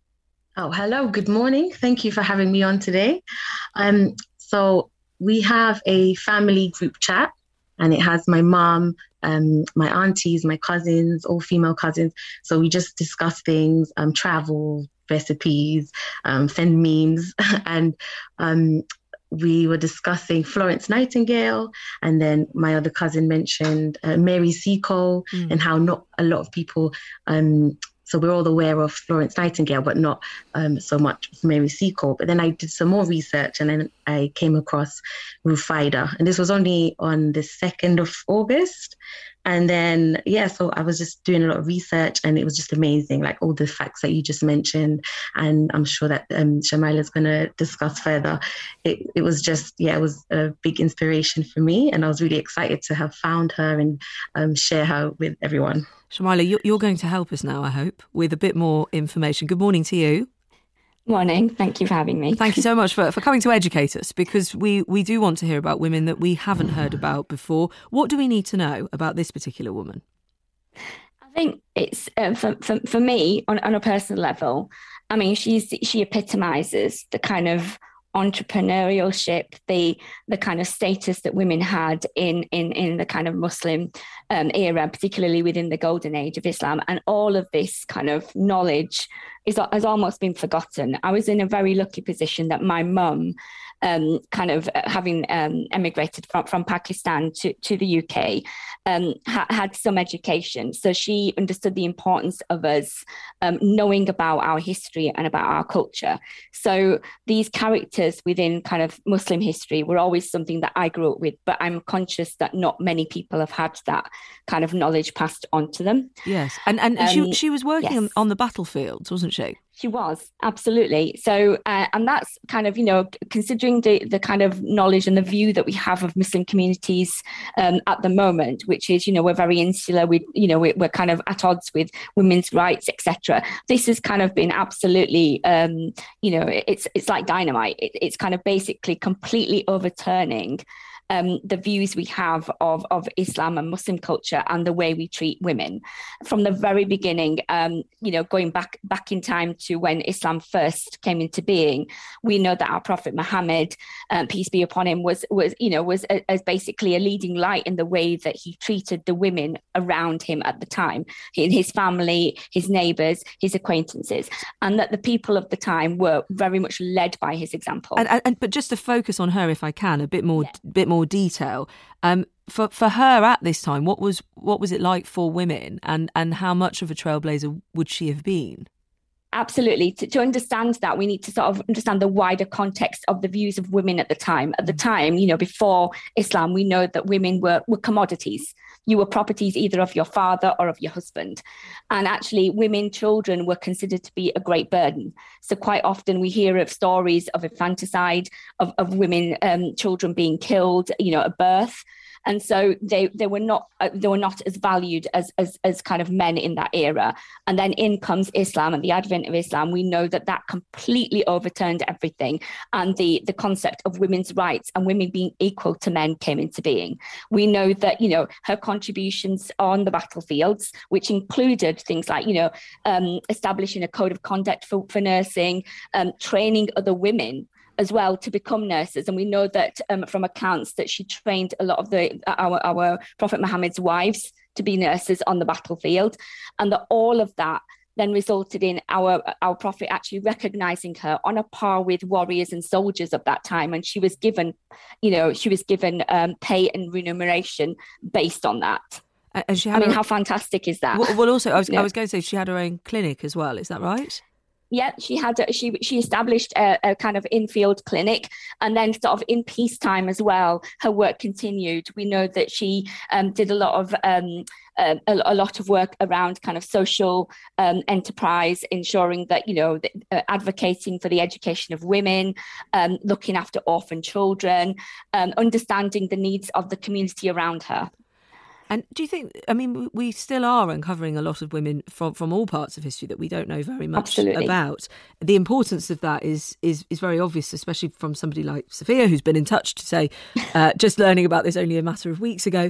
Oh, hello. Good morning. Thank you for having me on today. Um, so we have a family group chat, and it has my mom, um, my aunties, my cousins, all female cousins. So we just discuss things, um, travel, recipes, um, send memes, and um, we were discussing Florence Nightingale, and then my other cousin mentioned uh, Mary Seacole mm. and how not a lot of people, um, so we're all aware of Florence Nightingale, but not um, so much Mary Seacole. But then I did some more research, and then I came across Rufaida, and this was only on the second of August. And then, yeah, so I was just doing a lot of research, and it was just amazing, like all the facts that you just mentioned. And I'm sure that um, Shamaila is going to discuss further. It, it was just, yeah, it was a big inspiration for me. And I was really excited to have found her and um, share her with everyone. Shamaila, you're going to help us now, I hope, with a bit more information. Good morning to you. Morning. Thank you for having me. Thank you so much for, for coming to educate us, because we, we do want to hear about women that we haven't heard about before. What do we need to know about this particular woman? I think it's, uh, for, for, for me, on, on a personal level, I mean, she's she epitomises the kind of entrepreneurship, the the kind of status that women had in in, in the kind of Muslim um, era, particularly within the golden age of Islam. And all of this kind of knowledge is has almost been forgotten. I was in a very lucky position that my mum, um, kind of having um, emigrated from, from Pakistan to, to the U K, um, ha- had some education. So she understood the importance of us um, knowing about our history and about our culture. So these characters within kind of Muslim history were always something that I grew up with, but I'm conscious that not many people have had that kind of knowledge passed on to them. Yes, and and, and um, she she was working yes. on, on the battlefields, wasn't she? She was, absolutely. So, uh, and that's kind of, you know, considering the, the kind of knowledge and the view that we have of Muslim communities um, at the moment, which is, you know, we're very insular, we, you know, we're, we're kind of at odds with women's rights, et cetera. This has kind of been absolutely, um, you know, it's it's like dynamite. It, it's kind of basically completely overturning Um, the views we have of, of Islam and Muslim culture and the way we treat women. From the very beginning, um, you know, going back back in time to when Islam first came into being, we know that our Prophet Muhammad, um, peace be upon him, was was you know was a, as basically a leading light in the way that he treated the women around him at the time, in his family, his neighbours, his acquaintances, and that the people of the time were very much led by his example. And, and but just to focus on her, if I can, a bit more, yeah. bit more detail. Um, for for her at this time, what was what was it like for women, and and how much of a trailblazer would she have been? Absolutely. To, to understand that, we need to sort of understand the wider context of the views of women at the time. At the time, you know, before Islam, we know that women were, were commodities. You were properties either of your father or of your husband. And actually, women, children were considered to be a great burden. So quite often we hear of stories of infanticide, of, of women, um, children being killed, you know, at birth. And so they they were not uh, they were not as valued as, as as kind of men in that era. And then in comes Islam and the advent of Islam. We know that that completely overturned everything, and the the concept of women's rights and women being equal to men came into being. We know that, you know, her contributions on the battlefields, which included things like, you know, um, establishing a code of conduct for, for nursing, um, training other women as well to become nurses. And we know that um, from accounts that she trained a lot of the our, our Prophet Muhammad's wives to be nurses on the battlefield, and that all of that then resulted in our our Prophet actually recognizing her on a par with warriors and soldiers of that time. And she was given, you know, she was given um, pay and remuneration based on that. And she had I mean, her... how fantastic is that? Well, well also, I was, yeah. I was going to say she had her own clinic as well. Is that right? Yeah, she had a, she she established a, a kind of in-field clinic, and then sort of in peacetime as well, her work continued. We know that she um, did a lot of um, uh, a, a lot of work around kind of social um, enterprise, ensuring that, you know, the, uh, advocating for the education of women, um, looking after orphan children, um, understanding the needs of the community around her. And do you think, I mean, we still are uncovering a lot of women from, from all parts of history that we don't know very much Absolutely. about. The importance of that is, is is very obvious, especially from somebody like Sophia, who's been in touch to say, uh, just learning about this only a matter of weeks ago.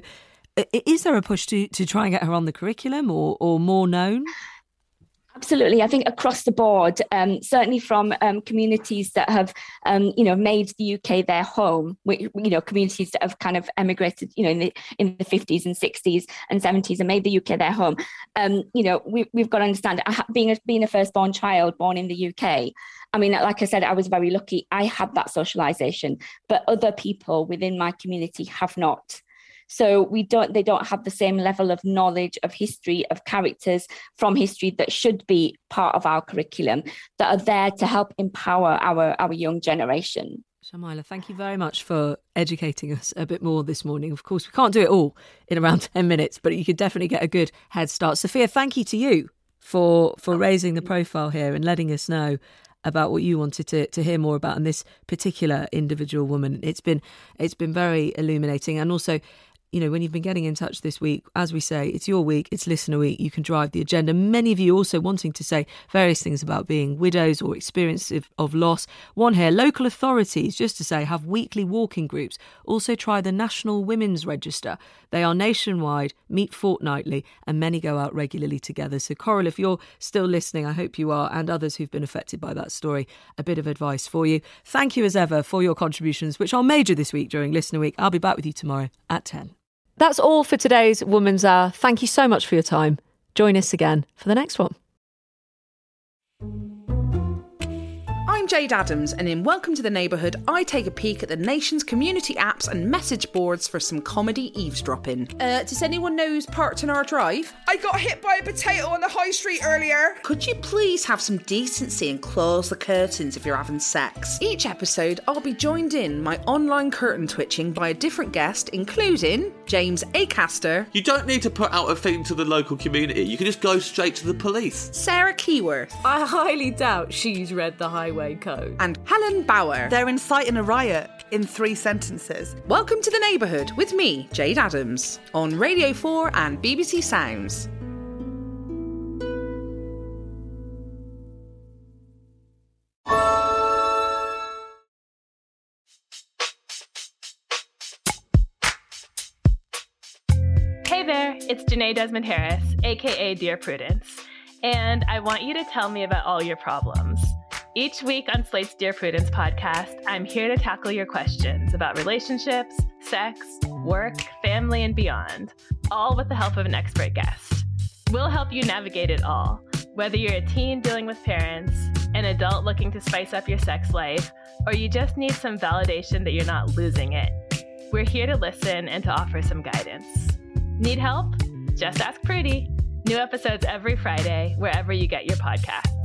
Is there a push to, to try and get her on the curriculum or, or more known? Absolutely. I think across the board, um, certainly from um, communities that have, um, you know, made the U K their home, you know, communities that have kind of emigrated, you know, in the in the fifties and sixties and seventies and made the U K their home. Um, you know, we, we've got to understand, being a, being a firstborn child born in the U K, I mean, like I said, I was very lucky. I had that socialisation, but other people within my community have not. So we don't, they don't have the same level of knowledge of history, of characters from history that should be part of our curriculum, that are there to help empower our, our young generation. Shamila, thank you very much for educating us a bit more this morning. Of course, we can't do it all in around ten minutes, but you could definitely get a good head start. Sophia, thank you to you for, for raising the profile here and letting us know about what you wanted to, to hear more about in this particular individual woman. It's been it's been very illuminating. And also, you know, when you've been getting in touch this week, as we say, it's your week, it's Listener Week, you can drive the agenda. Many of you also wanting to say various things about being widows or experience of, of loss. One here, local authorities, just to say, have weekly walking groups. Also try the National Women's Register. They are nationwide, meet fortnightly, and many go out regularly together. So Coral, if you're still listening, I hope you are, and others who've been affected by that story, a bit of advice for you. Thank you as ever for your contributions, which are major this week during Listener Week. I'll be back with you tomorrow at ten. That's all for today's Woman's Hour. Thank you so much for your time. Join us again for the next one. I'm Jade Adams, and in Welcome to the Neighbourhood, I take a peek at the nation's community apps and message boards for some comedy eavesdropping. Uh, does anyone know who's parked in our drive? I got hit by a potato on the high street earlier. Could you please have some decency and close the curtains if you're having sex? Each episode, I'll be joined in my online curtain twitching by a different guest, including James Acaster. You don't need to put out a thing to the local community. You can just go straight to the police. Sarah Keyworth. I highly doubt she's read the highway code. And Helen Bauer. They're inciting a riot in three sentences. Welcome to the Neighbourhood with me, Jade Adams, on Radio four and B B C Sounds. Hey there, it's Janae Desmond Harris, aka Dear Prudence, and I want you to tell me about all your problems. Each week on Slate's Dear Prudence podcast, I'm here to tackle your questions about relationships, sex, work, family, and beyond, all with the help of an expert guest. We'll help you navigate it all, whether you're a teen dealing with parents, an adult looking to spice up your sex life, or you just need some validation that you're not losing it. We're here to listen and to offer some guidance. Need help? Just ask Prudy. New episodes every Friday, wherever you get your podcasts.